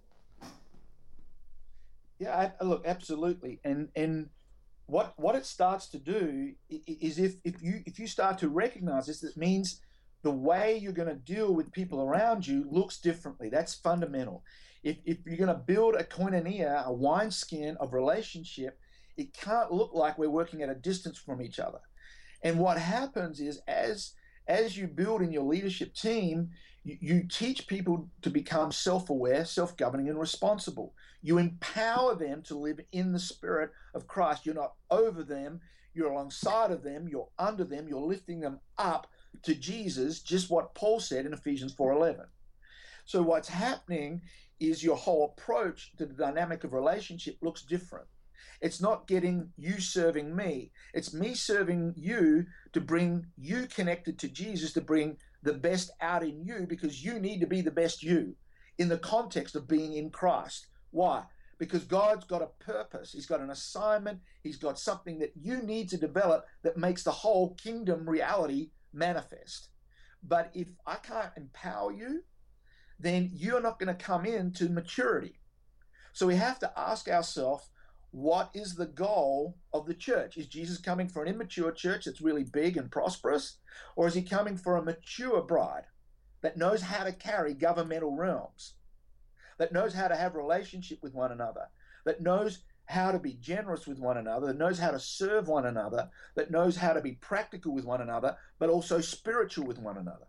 S3: Yeah, I, look, absolutely. And and what what it starts to do is if, if you if you start to recognize this, it means the way you're going to deal with people around you looks differently. That's fundamental. If, if you're going to build a koinonia, a wineskin of relationship, it can't look like we're working at a distance from each other. And what happens is as as you build in your leadership team, you, you teach people to become self-aware, self-governing, and responsible. You empower them to live in the spirit of Christ. You're not over them, you're alongside of them, you're under them, you're lifting them up to Jesus, just what Paul said in Ephesians four eleven. So what's happening is your whole approach to the dynamic of relationship looks different. It's not getting you serving me. It's me serving you to bring you connected to Jesus, to bring the best out in you, because you need to be the best you in the context of being in Christ. Why? Because God's got a purpose. He's got an assignment. He's got something that you need to develop that makes the whole kingdom reality manifest. But if I can't empower you, then you're not going to come into maturity. So we have to ask ourselves, what is the goal of the church? Is Jesus coming for an immature church that's really big and prosperous? Or is he coming for a mature bride that knows how to carry governmental realms, that knows how to have relationship with one another, that knows how to be generous with one another, that knows how to serve one another, that knows how to be practical with one another, but also spiritual with one another?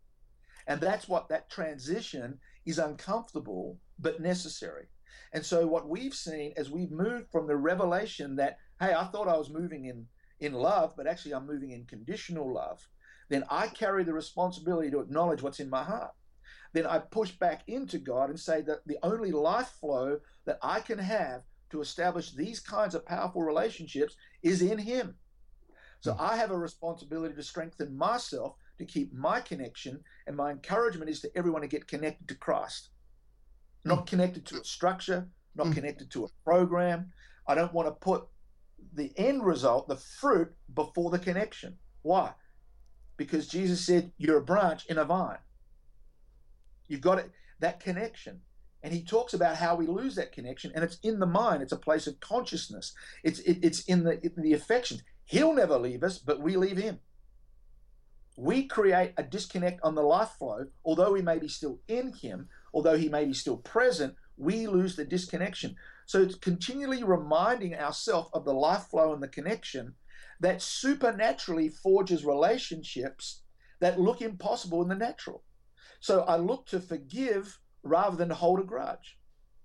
S3: And that's what that transition is, uncomfortable but necessary. And so what we've seen as we've moved from the revelation that, hey, I thought I was moving in, in love, but actually I'm moving in conditional love, then I carry the responsibility to acknowledge what's in my heart. Then I push back into God and say that the only life flow that I can have to establish these kinds of powerful relationships is in him. So I have a responsibility to strengthen myself, to keep my connection, and my encouragement is to everyone to get connected to Christ. Not connected to a structure, not connected to a program. I don't want to put the end result, the fruit, before the connection. Why? Because Jesus said, you're a branch in a vine. You've got it, that connection. And he talks about how we lose that connection, and it's in the mind. It's a place of consciousness. It's it, it's in the, in the affections. He'll never leave us, but we leave him. We create a disconnect on the life flow. Although we may be still in him, although he may be still present, we lose the disconnection. So it's continually reminding ourselves of the life flow and the connection that supernaturally forges relationships that look impossible in the natural. So I look to forgive rather than to hold a grudge.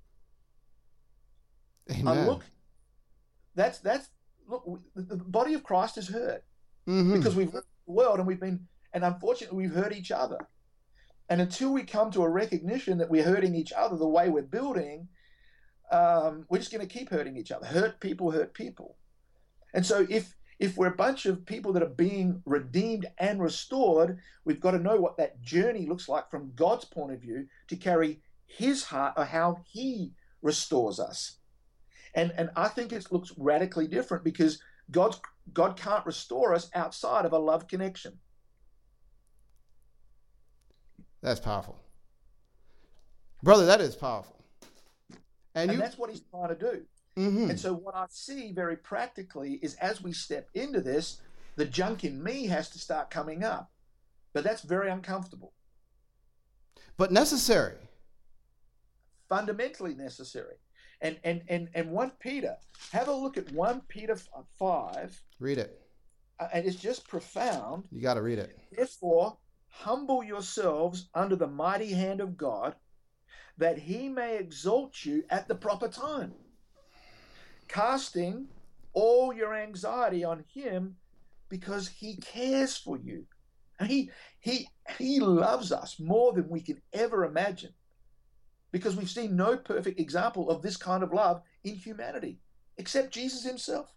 S4: Amen.
S3: I look, that's, that's, look, the body of Christ is hurt
S4: Mm-hmm.
S3: because we've lived in the world and we've been, and unfortunately we've hurt each other. And until we come to a recognition that we're hurting each other the way we're building, um, we're just going to keep hurting each other. Hurt people hurt people. And so if if we're a bunch of people that are being redeemed and restored, we've got to know what that journey looks like from God's point of view to carry his heart or how he restores us. And and I think it looks radically different because God's, God can't restore us outside of a love connection.
S4: That's powerful. Brother, that is powerful. And,
S3: and
S4: you...
S3: that's what he's trying to do. Mm-hmm. And so what I see very practically is as we step into this, the junk in me has to start coming up. But that's very uncomfortable.
S4: But necessary.
S3: Fundamentally necessary. And and and and First Peter, have a look at First Peter five.
S4: Read it.
S3: Uh, and it's just profound.
S4: You got to read it.
S3: Therefore, humble yourselves under the mighty hand of God, that he may exalt you at the proper time, casting all your anxiety on him because he cares for you. And he he he loves us more than we can ever imagine, because we've seen no perfect example of this kind of love in humanity except Jesus himself.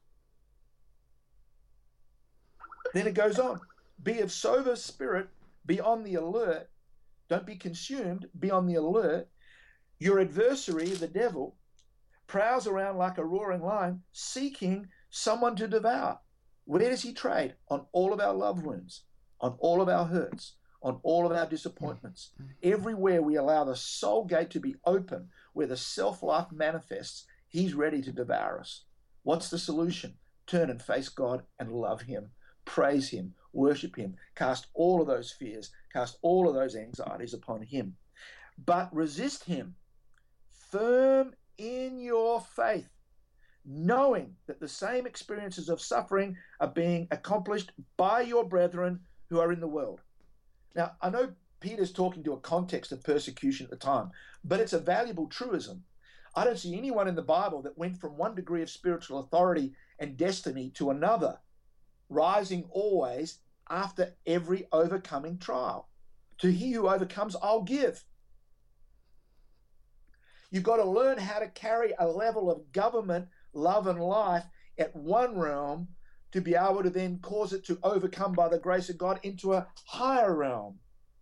S3: Then it goes on, be of sober spirit, be on the alert, don't be consumed, be on the alert. Your adversary, the devil, prowls around like a roaring lion, seeking someone to devour. Where does he trade? On all of our love wounds, on all of our hurts, on all of our disappointments. Everywhere we allow the soul gate to be open, where the self-life manifests, he's ready to devour us. What's the solution? Turn and face God and love him. Praise him, worship him, cast all of those fears, cast all of those anxieties upon him. But resist him, firm in your faith, knowing that the same experiences of suffering are being accomplished by your brethren who are in the world. Now, I know Peter's talking to a context of persecution at the time, but it's a valuable truism. I don't see anyone in the Bible that went from one degree of spiritual authority and destiny to another, rising always after every overcoming trial. To he who overcomes, I'll give. You've got to learn how to carry a level of government, love, and life at one realm to be able to then cause it to overcome by the grace of God into a higher realm.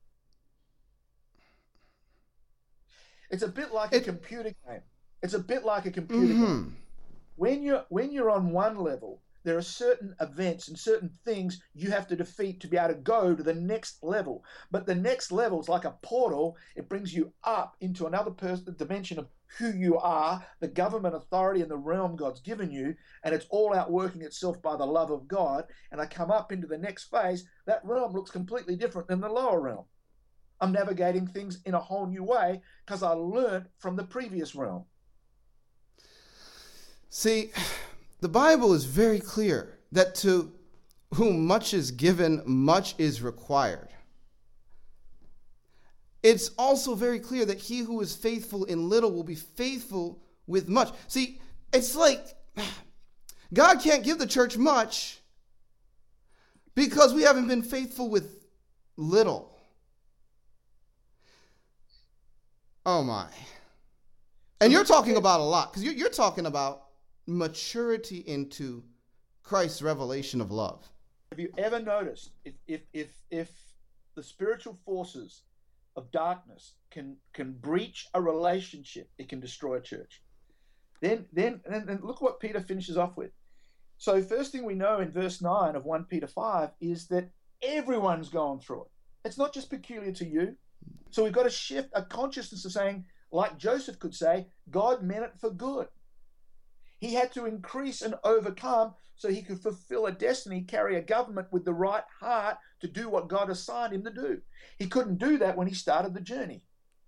S3: It's a bit like it, a computer game. It's a bit like a computer mm-hmm. game. When you're, when you're on one level, there are certain events and certain things you have to defeat to be able to go to the next level. But the next level is like a portal. It brings you up into another person, dimension of who you are, the government authority and the realm God's given you, and it's all outworking itself by the love of God. And I come up into the next phase, that realm looks completely different than the lower realm. I'm navigating things in a whole new way because I learned from the previous realm.
S4: See, the Bible is very clear that to whom much is given, much is required. It's also very clear that he who is faithful in little will be faithful with much. See, it's like God can't give the church much because we haven't been faithful with little. Oh my. And you're talking about a lot, because you're, you're talking about maturity into Christ's revelation of love.
S3: Have you ever noticed if if if, if the spiritual forces of darkness can can breach a relationship, it can destroy a church? Then then and, and look what Peter finishes off with. So first thing we know in verse nine of First Peter five is that everyone's going through it. It's not just peculiar to you. So we've got to shift a consciousness of saying, like Joseph could say, God meant it for good. He had to increase and overcome so he could fulfill a destiny, carry a government with the right heart to do what God assigned him to do. He couldn't do that when he started the journey.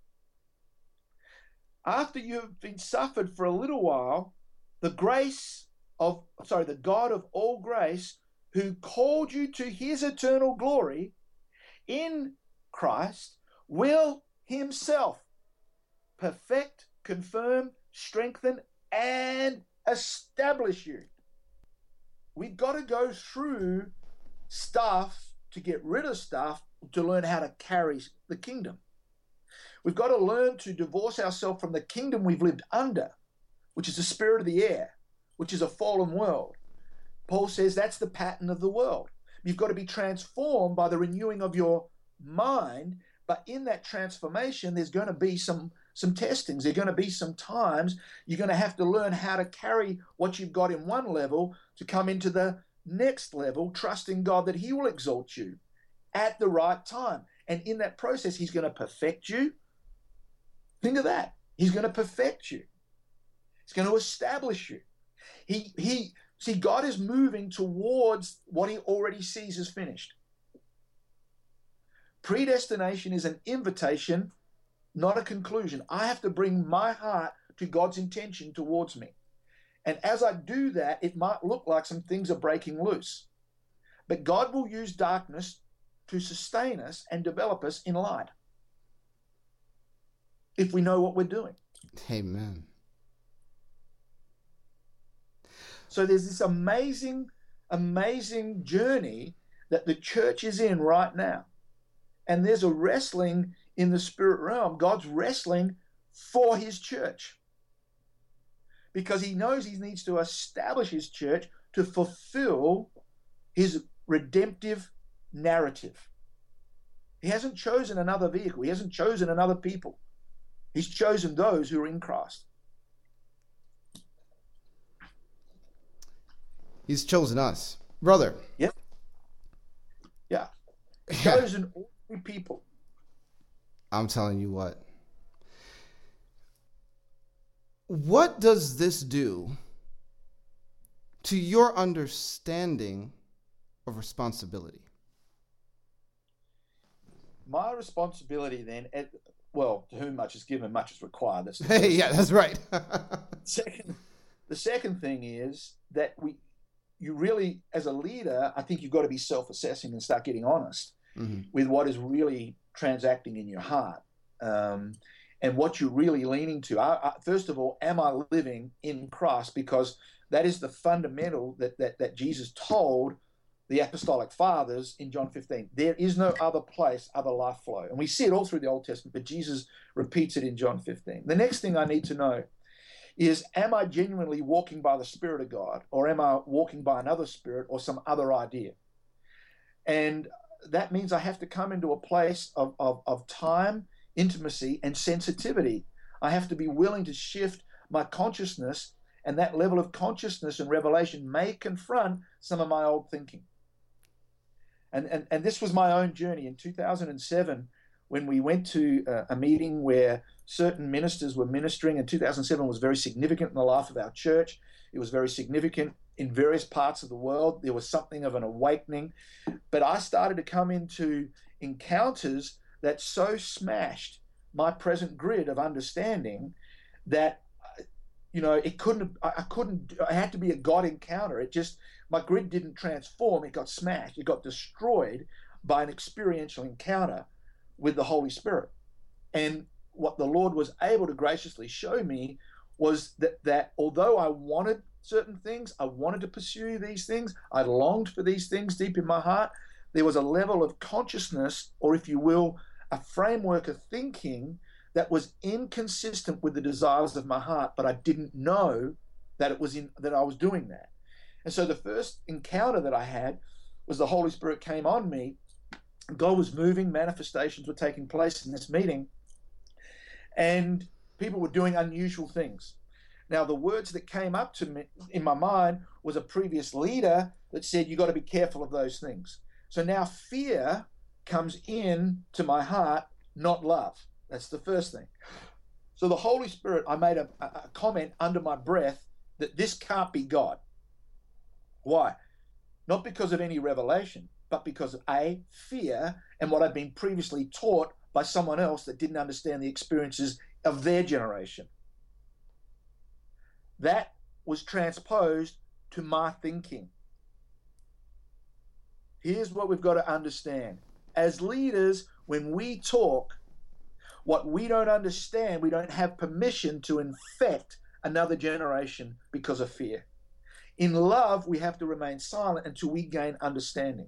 S3: After you've been suffered for a little while, the grace of, sorry, the God of all grace, who called you to his eternal glory in Christ, will himself perfect, confirm, strengthen, and establish you. We've got to go through stuff to get rid of stuff to learn how to carry the kingdom. We've got to learn to divorce ourselves from the kingdom we've lived under, which is the spirit of the air, which is a fallen world. Paul says that's the pattern of the world. You've got to be transformed by the renewing of your mind, but in that transformation, there's going to be some some testings. There are going to be some times you're going to have to learn how to carry what you've got in one level to come into the next level, trusting God that he will exalt you at the right time. And in that process, he's going to perfect you. Think of that. He's going to perfect you. He's going to establish you. He, he, see, God is moving towards what he already sees as finished. Predestination is an invitation, not a conclusion. I have to bring my heart to God's intention towards me. And as I do that, it might look like some things are breaking loose. But God will use darkness to sustain us and develop us in light, if we know what we're doing.
S4: Amen.
S3: So there's this amazing, amazing journey that the church is in right now. And there's a wrestling in the spirit realm. God's wrestling for his church, because he knows he needs to establish his church to fulfill his redemptive narrative. He hasn't chosen another vehicle. He hasn't chosen another people. He's chosen those who are in Christ.
S4: He's chosen us. Brother.
S3: Yeah. Yeah. He's chosen all people.
S4: I'm telling you what. What does this do to your understanding of responsibility?
S3: My responsibility then, well, to whom much is given, much is required. That's the
S4: hey, yeah, that's right.
S3: second, the second thing is that we, you really, as a leader, I think you've got to be self-assessing and start getting honest mm-hmm. with what is really transacting in your heart. Um, and what you're really leaning to. I, I, first of all, am I living in Christ? Because that is the fundamental that, that, that Jesus told the apostolic fathers in John fifteen. There is no other place, other life flow. And we see it all through the Old Testament, but Jesus repeats it in John fifteen. The next thing I need to know is, am I genuinely walking by the Spirit of God, or am I walking by another spirit or some other idea? And that means I have to come into a place of, of, of time, intimacy, and sensitivity. I have to be willing to shift my consciousness, and that level of consciousness and revelation may confront some of my old thinking. And, and, and this was my own journey in two thousand seven, when we went to a, a meeting where certain ministers were ministering, and two thousand seven was very significant in the life of our church. It was very significant in various parts of the world. There was something of an awakening. But I started to come into encounters that so smashed my present grid of understanding that, you know, it couldn't, I couldn't, I had to be a God encounter. It just, my grid didn't transform. It got smashed. It got destroyed by an experiential encounter with the Holy Spirit. And what the Lord was able to graciously show me was that, that although I wanted certain things, I wanted to pursue these things, I longed for these things deep in my heart, there was a level of consciousness, or if you will, a framework of thinking that was inconsistent with the desires of my heart, but I didn't know that it was in that I was doing that. And so the first encounter that I had was the Holy Spirit came on me. God was moving, manifestations were taking place in this meeting, and people were doing unusual things. Now, the words that came up to me in my mind was a previous leader that said, you got to be careful of those things. So now fear comes in to my heart, not love. That's the first thing. So the Holy Spirit, I made a, a comment under my breath that this can't be God. Why? Not because of any revelation, but because of A, fear, and what I'd been previously taught by someone else that didn't understand the experiences of their generation. That was transposed to my thinking. Here's what we've got to understand. As leaders, when we talk, what we don't understand, we don't have permission to infect another generation because of fear. In love, we have to remain silent until we gain understanding.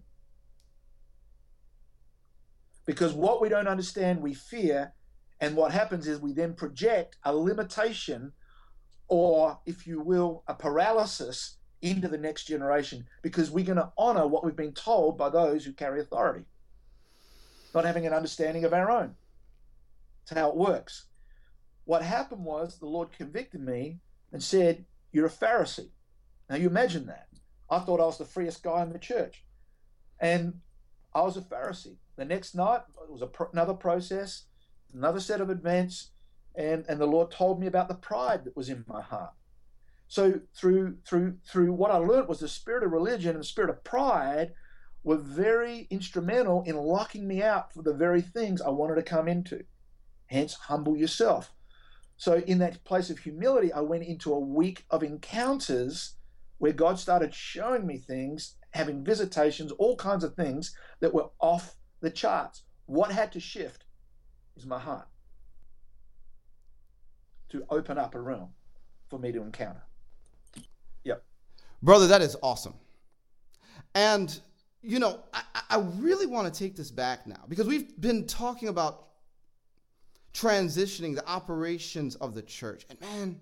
S3: Because what we don't understand, we fear, and what happens is we then project a limitation, or, if you will, a paralysis into the next generation, because we're going to honor what we've been told by those who carry authority, not having an understanding of our own. That's how it works. what happened was the Lord convicted me and said, "You're a Pharisee." Now you imagine that. I thought I was the freest guy in the church. And I was a Pharisee. The next night, it was a pro- another process, another set of events, and, and the Lord told me about the pride that was in my heart. So through through through what I learned was the spirit of religion and the spirit of pride were very instrumental in locking me out for the very things I wanted to come into. Hence, humble yourself. So in that place of humility, I went into a week of encounters where God started showing me things, having visitations, all kinds of things that were off the charts. What had to shift is my heart to open up a realm for me to encounter. Yep.
S4: Brother, that is awesome. And, you know, I, I really want to take this back now because we've been talking about transitioning the operations of the church. And man,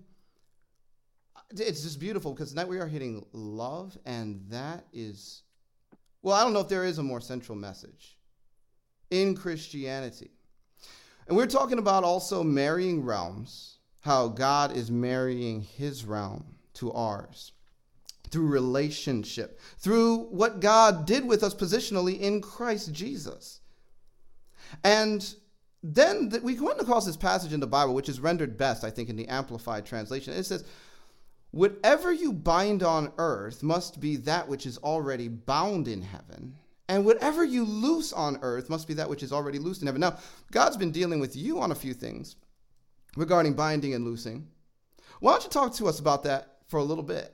S4: it's just beautiful because tonight we are hitting love, and that is, well, I don't know if there is a more central message in Christianity. And we're talking about also marrying realms, how God is marrying his realm to ours through relationship, through what God did with us positionally in Christ Jesus. And then th- we went across this passage in the Bible, which is rendered best, I think, in the Amplified Translation. It says, "Whatever you bind on earth must be that which is already bound in heaven, and whatever you loose on earth must be that which is already loosed in heaven." Now, God's been dealing with you on a few things regarding binding and loosing. Why don't you talk to us about that for a little bit?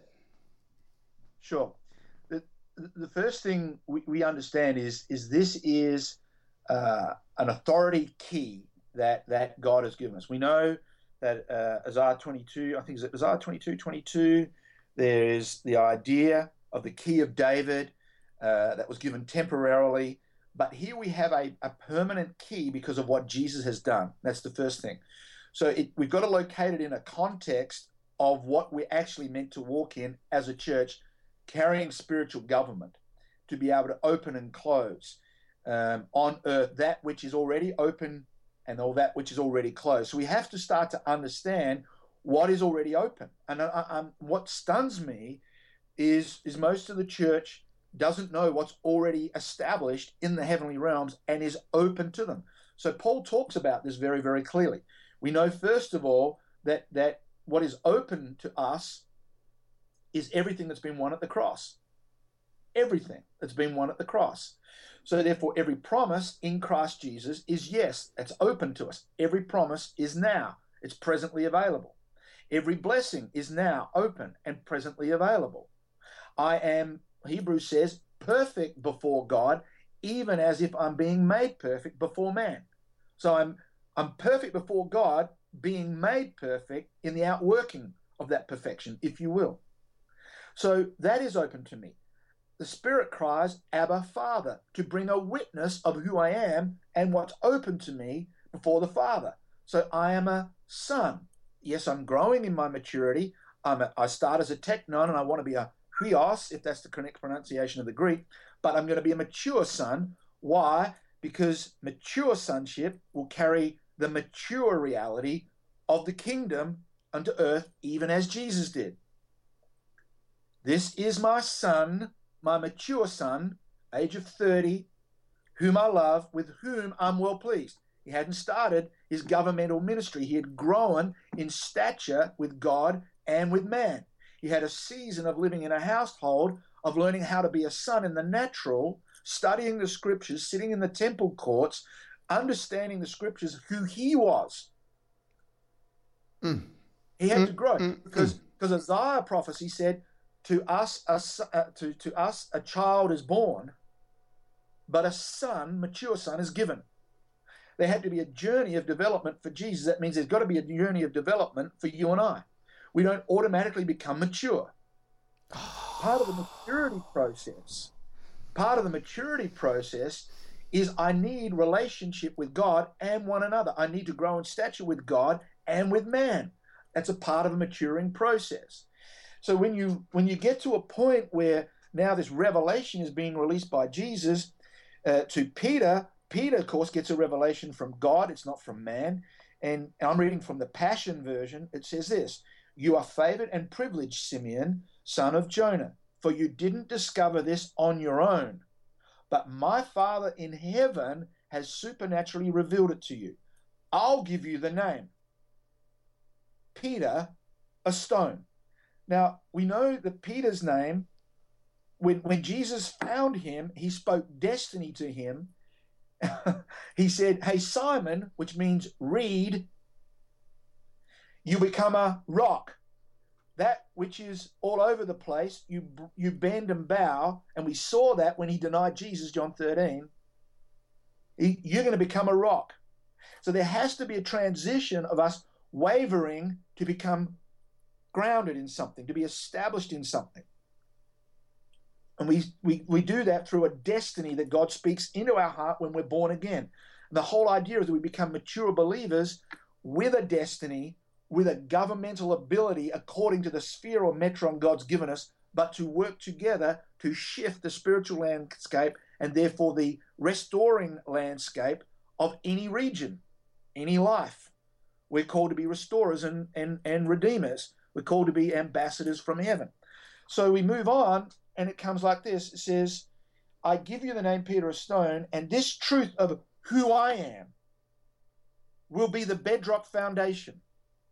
S3: Sure. The, the first thing we, we understand is, is this is uh, an authority key that, that God has given us. We know that uh, Isaiah twenty-two, I think it's Isaiah twenty-two, twenty-two, there is the idea of the key of David uh, that was given temporarily. But here we have a, a permanent key because of what Jesus has done. That's the first thing. So it, we've got to locate it in a context of what we're actually meant to walk in as a church, carrying spiritual government, to be able to open and close um, on earth that which is already open and all that which is already closed. So we have to start to understand what is already open. And I, I, what stuns me is, is most of the church doesn't know what's already established in the heavenly realms and is open to them. So Paul talks about this very, very clearly. We know, first of all, that, that what is open to us is everything that's been won at the cross. Everything that's been won at the cross. So therefore, every promise in Christ Jesus is yes, it's open to us. Every promise is now. It's presently available. Every blessing is now open and presently available. I am, Hebrews says, perfect before God, even as if I'm being made perfect before man. So I'm I'm perfect before God, being made perfect in the outworking of that perfection, if you will. So that is open to me. The Spirit cries, Abba, Father, to bring a witness of who I am and what's open to me before the Father. So I am a son. Yes, I'm growing in my maturity. I'm a, I start as a teknon and I want to be a huios, if that's the correct pronunciation of the Greek, but I'm going to be a mature son. Why? Because mature sonship will carry the mature reality of the kingdom unto earth, even as Jesus did. This is my son, my mature son, age of thirty, whom I love, with whom I'm well pleased. He hadn't started his governmental ministry. He had grown in stature with God and with man. He had a season of living in a household, of learning how to be a son in the natural, studying the scriptures, sitting in the temple courts, understanding the scriptures, who he was. Mm. He had mm, to grow mm, because mm. because Isaiah prophecy said, to us, a, uh, to, to us a child is born, but a son, mature son, is given. There had to be a journey of development for Jesus. That means there's got to be a journey of development for you and I. We don't automatically become mature. Part of the maturity process, part of the maturity process is I need relationship with God and one another. I need to grow in stature with God and with man. That's a part of a maturing process. So when you when you get to a point where now this revelation is being released by Jesus uh, to Peter, Peter, of course, gets a revelation from God. It's not from man. And I'm reading from the Passion Version. It says this: "You are favored and privileged, Simeon, son of Jonah, for you didn't discover this on your own, but my Father in heaven has supernaturally revealed it to you. I'll give you the name Peter, a stone." Now, we know that Peter's name, when, when Jesus found him, he spoke destiny to him. He said, "Hey, Simon," which means reed, "you become a rock. That which is all over the place, you, you bend and bow." And we saw that when he denied Jesus, John thirteen. He, you're going to become a rock. So there has to be a transition of us wavering to become grounded in something, to be established in something. And we, we, we do that through a destiny that God speaks into our heart when we're born again. And the whole idea is that we become mature believers with a destiny, with a governmental ability according to the sphere or metron God's given us, but to work together to shift the spiritual landscape and therefore the restoring landscape of any region, any life. We're called to be restorers and, and, and redeemers. We're called to be ambassadors from heaven. So we move on, and it comes like this. It says, "I give you the name Peter, a stone, and this truth of who I am will be the bedrock foundation."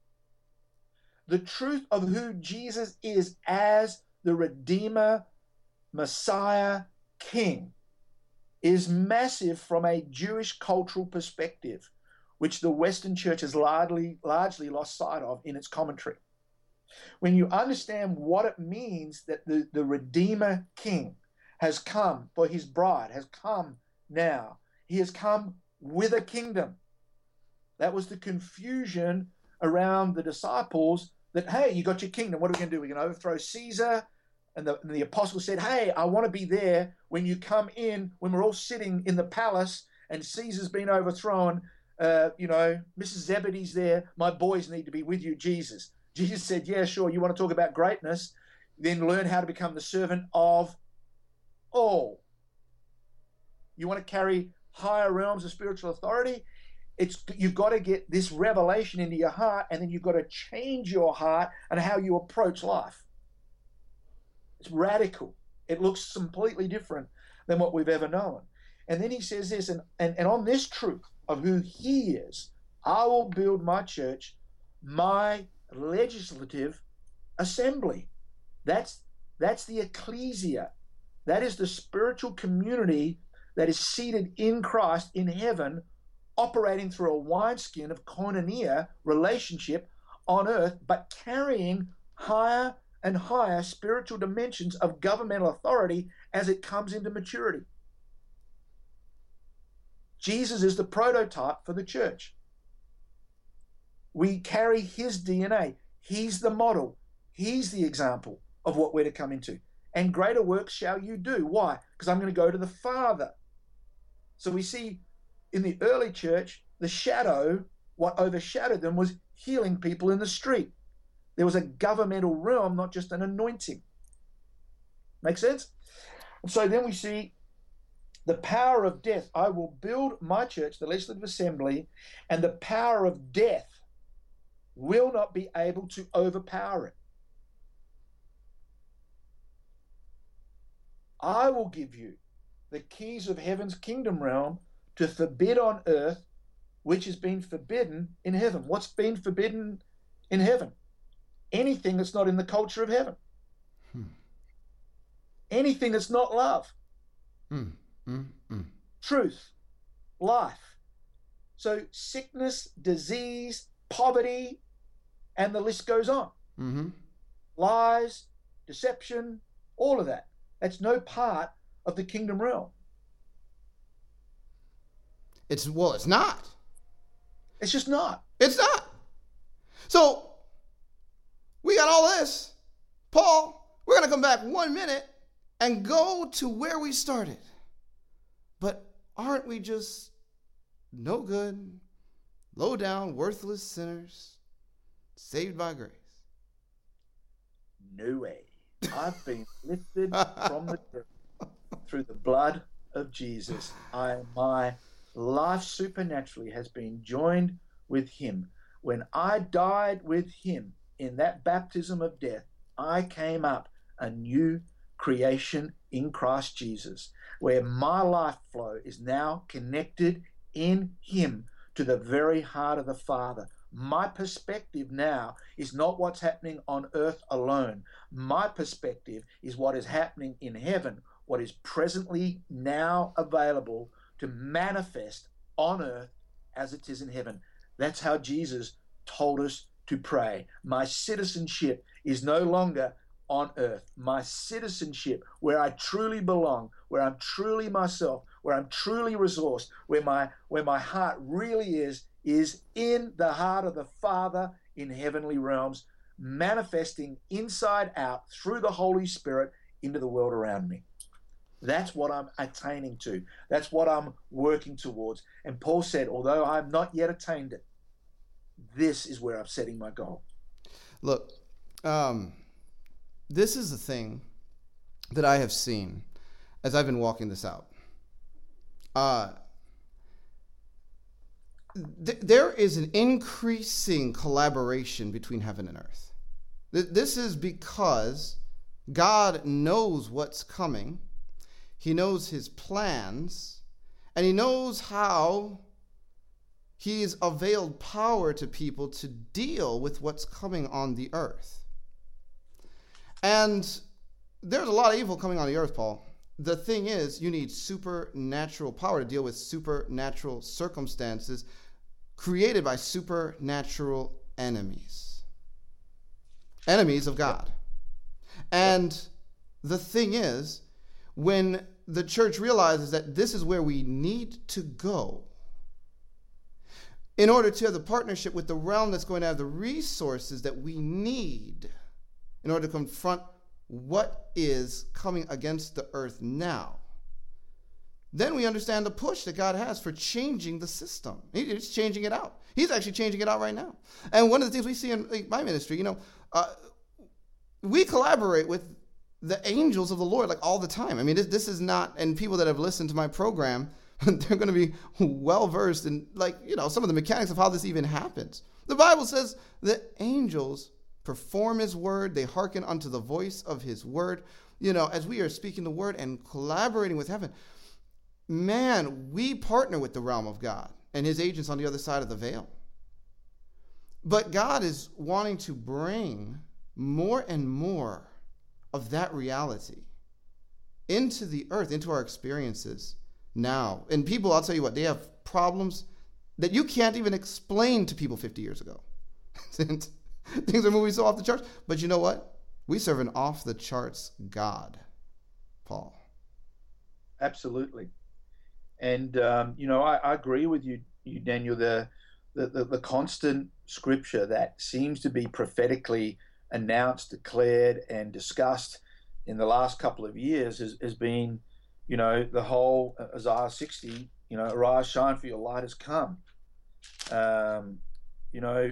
S3: The truth of who Jesus is as the Redeemer, Messiah, King is massive from a Jewish cultural perspective, which the Western Church has largely, largely lost sight of in its commentary. When you understand what it means that the, the Redeemer King has come for his bride, has come now, he has come with a kingdom. That was the confusion around the disciples that, hey, you got your kingdom. What are we going to do? We're going to overthrow Caesar. And the, and the apostles said, hey, I want to be there when you come in, when we're all sitting in the palace and Caesar's been overthrown. Uh, you know, Missus Zebedee's there. My boys need to be with you, Jesus. Jesus said, yeah, sure. You want to talk about greatness? Then learn how to become the servant of all. You want to carry higher realms of spiritual authority? It's you've got to get this revelation into your heart, and then you've got to change your heart and how you approach life. It's radical. It looks completely different than what we've ever known. And then he says this, and, and, and on this truth of who he is, I will build my church, my legislative assembly. That's, that's the ecclesia. That is the spiritual community that is seated in Christ in heaven, operating through a wineskin of koinonia relationship on earth, but carrying higher and higher spiritual dimensions of governmental authority as it comes into maturity. Jesus is the prototype for the church. We carry his D N A. He's the model. He's the example of what we're to come into. And greater works shall you do. Why? Because I'm going to go to the Father. So we see in the early church, the shadow, what overshadowed them was healing people in the street. There was a governmental realm, not just an anointing. Make sense? And so then we see the power of death. I will build my church, the legislative assembly, and the power of death will not be able to overpower it. I will give you the keys of heaven's kingdom realm to forbid on earth, which has been forbidden in heaven. What's been forbidden in heaven? Anything that's not in the culture of heaven. Hmm. Anything that's not love. Hmm. Mm, mm. Truth. Life. So sickness, disease, poverty, and the list goes on. Mm-hmm. Lies, deception, all of that. That's no part of the kingdom realm.
S4: It's, well, it's not.
S3: It's just not.
S4: It's not. So, we got all this. Paul, we're going to come back one minute and go to where we started. But aren't we just no good, low down, worthless sinners saved by grace?
S3: No way. I've been lifted from the dirt through the blood of Jesus. I, my life supernaturally has been joined with him. When I died with him in that baptism of death, I came up a new creation in Christ Jesus, where my life flow is now connected in him to the very heart of the Father. My perspective now is not what's happening on earth alone. My perspective is what is happening in heaven, what is presently now available to manifest on earth as it is in heaven. That's how Jesus told us to pray. My citizenship is no longer on earth. My citizenship, where I truly belong, where I'm truly myself, where I'm truly resourced, where my where my heart really is, is in the heart of the Father in heavenly realms, manifesting inside out through the Holy Spirit into the world around me. That's what I'm attaining to. That's what I'm working towards. And Paul said, although I've not yet attained it, this is where I'm setting my goal.
S4: Look, um, this is the thing that I have seen as I've been walking this out. Uh, th- there is an increasing collaboration between heaven and earth. Th- this is because God knows what's coming. He knows his plans, and he knows how he's availed power to people to deal with what's coming on the earth. And there's a lot of evil coming on the earth, Paul. The thing is, you need supernatural power to deal with supernatural circumstances created by supernatural enemies. Enemies of God. And the thing is, when the church realizes that this is where we need to go in order to have the partnership with the realm that's going to have the resources that we need in order to confront what is coming against the earth now, then we understand the push that God has for changing the system. He's changing it out. He's actually changing it out right now. And one of the things we see in my ministry, you know, uh, we collaborate with the angels of the Lord like all the time. I mean, this, this is not, and people that have listened to my program, they're going to be well versed in, like, you know, some of the mechanics of how this even happens. The Bible says that angels perform his word. They hearken unto the voice of his word. You know, as we are speaking the word and collaborating with heaven, man, we partner with the realm of God and his agents on the other side of the veil. But God is wanting to bring more and more of that reality into the earth, into our experiences now. And people, I'll tell you what, they have problems that you can't even explain to people fifty years ago. Things are moving so off the charts. But you know what? We serve an off-the-charts God, Paul.
S3: Absolutely. And, um, you know, I, I agree with you, you Daniel, the, the, the, the constant scripture that seems to be prophetically announced, declared, and discussed in the last couple of years has, has been, you know, the whole Isaiah sixty, you know, arise, shine, for your light has come. Um, you know,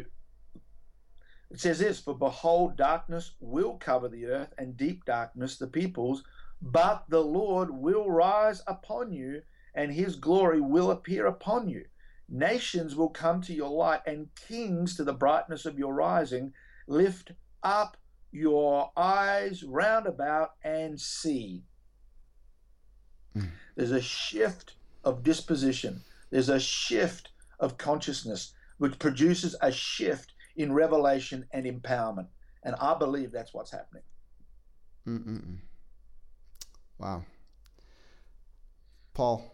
S3: it says this, for behold, darkness will cover the earth, and deep darkness the peoples, but the Lord will rise upon you, and his glory will appear upon you. Nations will come to your light, and kings to the brightness of your rising. Lift up your eyes round about and see. Mm. There's a shift of disposition. There's a shift of consciousness, which produces a shift in revelation and empowerment. And I believe that's what's happening.
S4: Mm-mm-mm. Wow. Paul,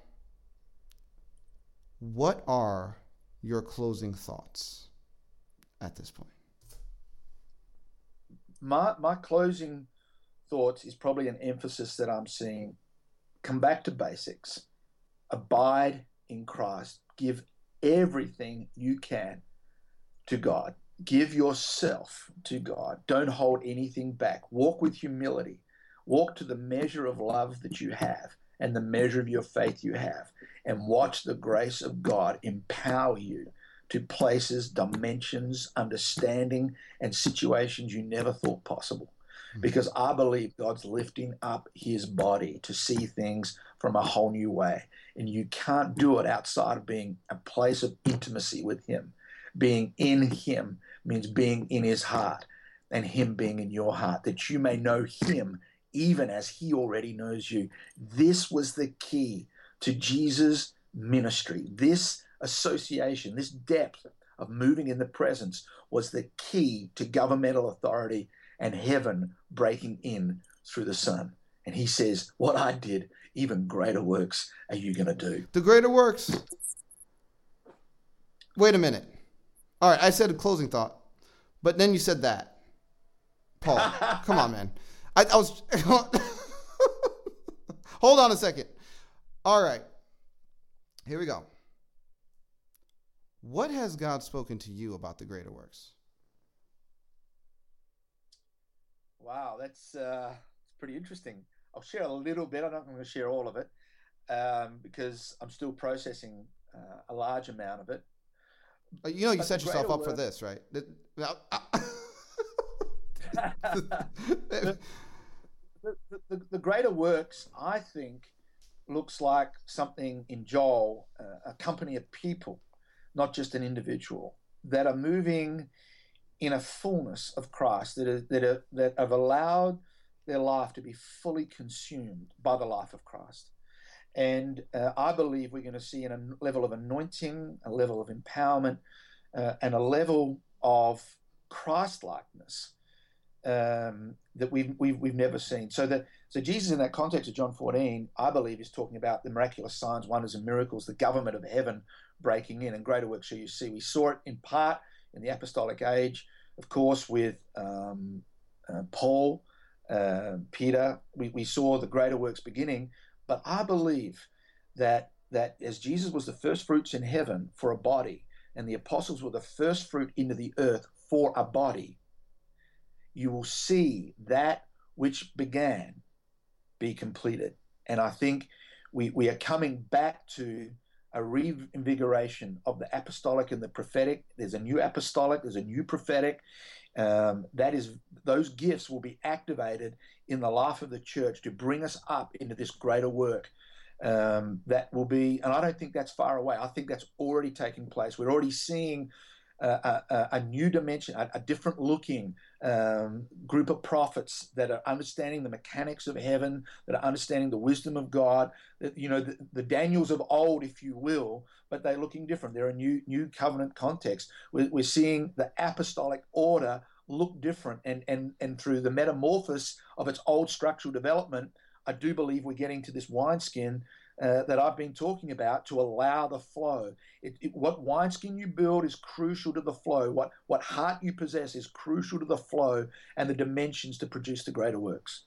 S4: what are your closing thoughts at this point?
S3: My my closing thoughts is probably an emphasis that I'm seeing. Come back to basics. Abide in Christ. Give everything you can to God. Give yourself to God. Don't hold anything back. Walk with humility. Walk to the measure of love that you have and the measure of your faith you have. And watch the grace of God empower you to places, dimensions, understanding, and situations you never thought possible. Because I believe God's lifting up his body to see things from a whole new way. And you can't do it outside of being a place of intimacy with him. Being in him means being in his heart, and him being in your heart, that you may know him even as he already knows you. This was the key to Jesus' ministry. This association, this depth of moving in the presence was the key to governmental authority and heaven breaking in through the Son. And he says, what I did, even greater works are you going to do.
S4: The greater works. Wait a minute. All right, I said a closing thought, but then you said that. Paul, come on, man. I, I was... Hold on a second. All right. Here we go. What has God spoken to you about the greater works?
S3: Wow, that's uh, pretty interesting. I'll share a little bit. I'm not going to share all of it um, because I'm still processing uh, a large amount of it.
S4: You know, you
S3: but
S4: set yourself up
S3: work...
S4: for this, right? The,
S3: the, the, the greater works, I think, looks like something in Joel, uh, a company of people, not just an individual, that are moving in a fullness of Christ, that are, that are, that have allowed their life to be fully consumed by the life of Christ. And uh, I believe we're going to see in a level of anointing, a level of empowerment, uh, and a level of Christ-likeness um, that we've, we've we've never seen. So that so Jesus, in that context of John fourteen, I believe is talking about the miraculous signs, wonders, and miracles, the government of heaven breaking in, and greater works shall you see. We saw it in part in the apostolic age, of course, with um, uh, Paul, uh, Peter. We, we saw the greater works beginning. But I believe that that as Jesus was the first fruits in heaven for a body, and the apostles were the first fruit into the earth for a body, you will see that which began be completed. And I think we, we are coming back to a reinvigoration of the apostolic and the prophetic. There's a new apostolic, there's a new prophetic. Um, that is, those gifts will be activated in the life of the church to bring us up into this greater work. Um, that will be, and I don't think that's far away. I think that's already taking place. We're already seeing uh, a, a new dimension, a, a different looking um, group of prophets that are understanding the mechanics of heaven, that are understanding the wisdom of God. That, you know, the, the Daniels of old, if you will, but they're looking different. They're a new new covenant context. We're, we're seeing the apostolic order look different, and and and through the metamorphosis of its old structural development, I do believe we're getting to this wineskin uh, that I've been talking about to allow the flow. It, it, what wineskin you build is crucial to the flow. What what heart you possess is crucial to the flow and the dimensions to produce the greater works.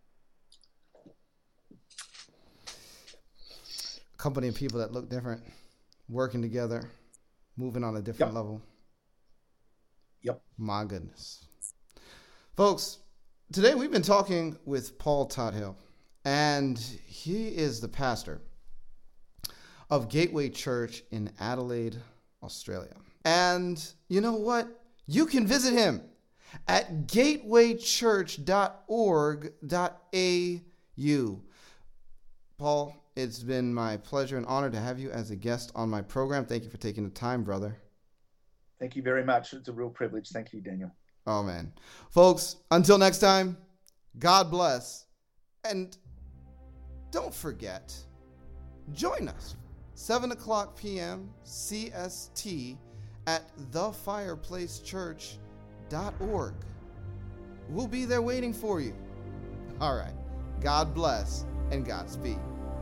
S4: Company of people that look different, working together, moving on a different
S3: Yep.
S4: level.
S3: Yep.
S4: My goodness. Folks, today we've been talking with Paul Tothill, and he is the pastor of Gateway Church in Adelaide, Australia. And you know what? You can visit him at gateway church dot org dot a u. Paul, it's been my pleasure and honor to have you as a guest on my program. Thank you for taking the time, brother.
S3: Thank you very much. It's a real privilege. Thank you, Daniel.
S4: Oh, man. Folks, until next time, God bless. And don't forget, join us, seven o'clock p.m. C S T at the fireplace church dot org. We'll be there waiting for you. All right. God bless and Godspeed.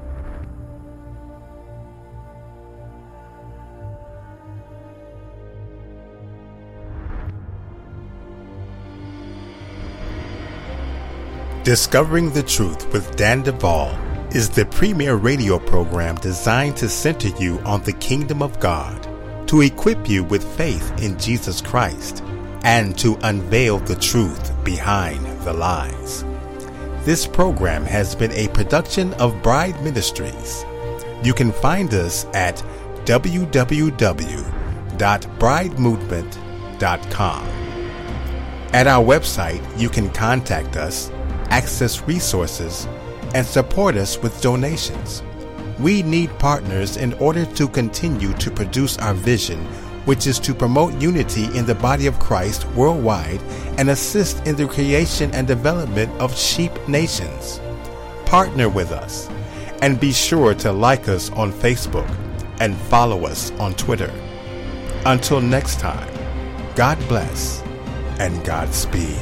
S1: Discovering the Truth with Dan Duvall is the premier radio program designed to center you on the kingdom of God, to equip you with faith in Jesus Christ, and to unveil the truth behind the lies. This program has been a production of Bride Ministries. You can find us at w w w dot bride movement dot com. At our website, you can contact us, access resources, and support us with donations. We need partners in order to continue to produce our vision which is to promote unity in the body of Christ worldwide and assist in the creation and development of sheep nations. Partner with us and be sure to like us on Facebook and follow us on Twitter. Until next time, God bless and Godspeed.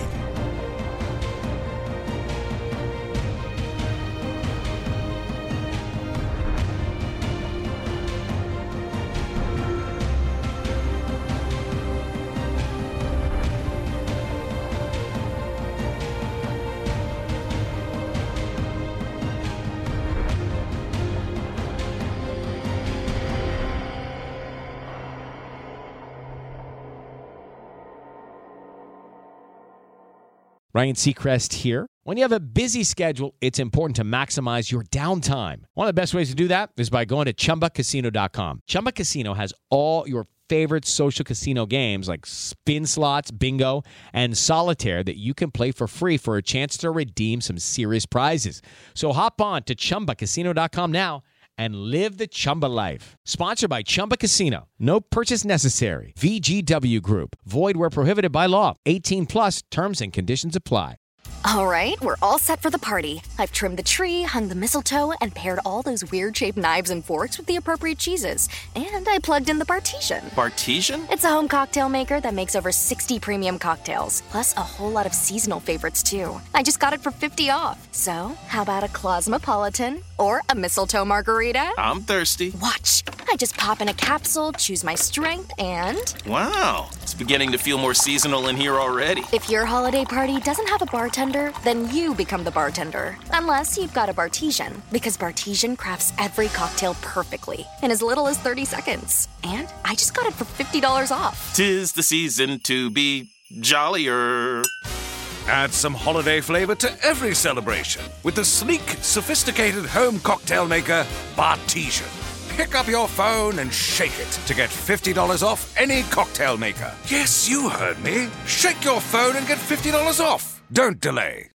S5: Ryan Seacrest here. When you have a busy schedule, it's important to maximize your downtime. One of the best ways to do that is by going to Chumba Casino dot com. Chumba Casino has all your favorite social casino games like spin slots, bingo, and solitaire that you can play for free for a chance to redeem some serious prizes. So hop on to Chumba Casino dot com now and live the Chumba life. Sponsored by Chumba Casino. No purchase necessary. V G W Group. Void where prohibited by law. eighteen plus terms and conditions apply.
S6: All right, we're all set for the party. I've trimmed the tree, hung the mistletoe, and paired all those weird-shaped knives and forks with the appropriate cheeses. And I plugged in the Bartesian.
S7: Bartesian?
S6: It's a home cocktail maker that makes over sixty premium cocktails, plus a whole lot of seasonal favorites, too. I just got it for fifty off. So, how about a Cosmopolitan or a mistletoe margarita?
S7: I'm thirsty.
S6: Watch. I just pop in a capsule, choose my strength, and...
S7: Wow, it's beginning to feel more seasonal in here already.
S6: If your holiday party doesn't have a bartender, then you become the bartender. Unless you've got a Bartesian, because Bartesian crafts every cocktail perfectly in as little as thirty seconds. And I just got it for fifty dollars off.
S7: 'Tis the season to be jollier.
S8: Add some holiday flavor to every celebration with the sleek, sophisticated home cocktail maker, Bartesian. Pick up your phone and shake it to get fifty dollars off any cocktail maker. Yes, you heard me. Shake your phone and get fifty dollars off. Don't delay.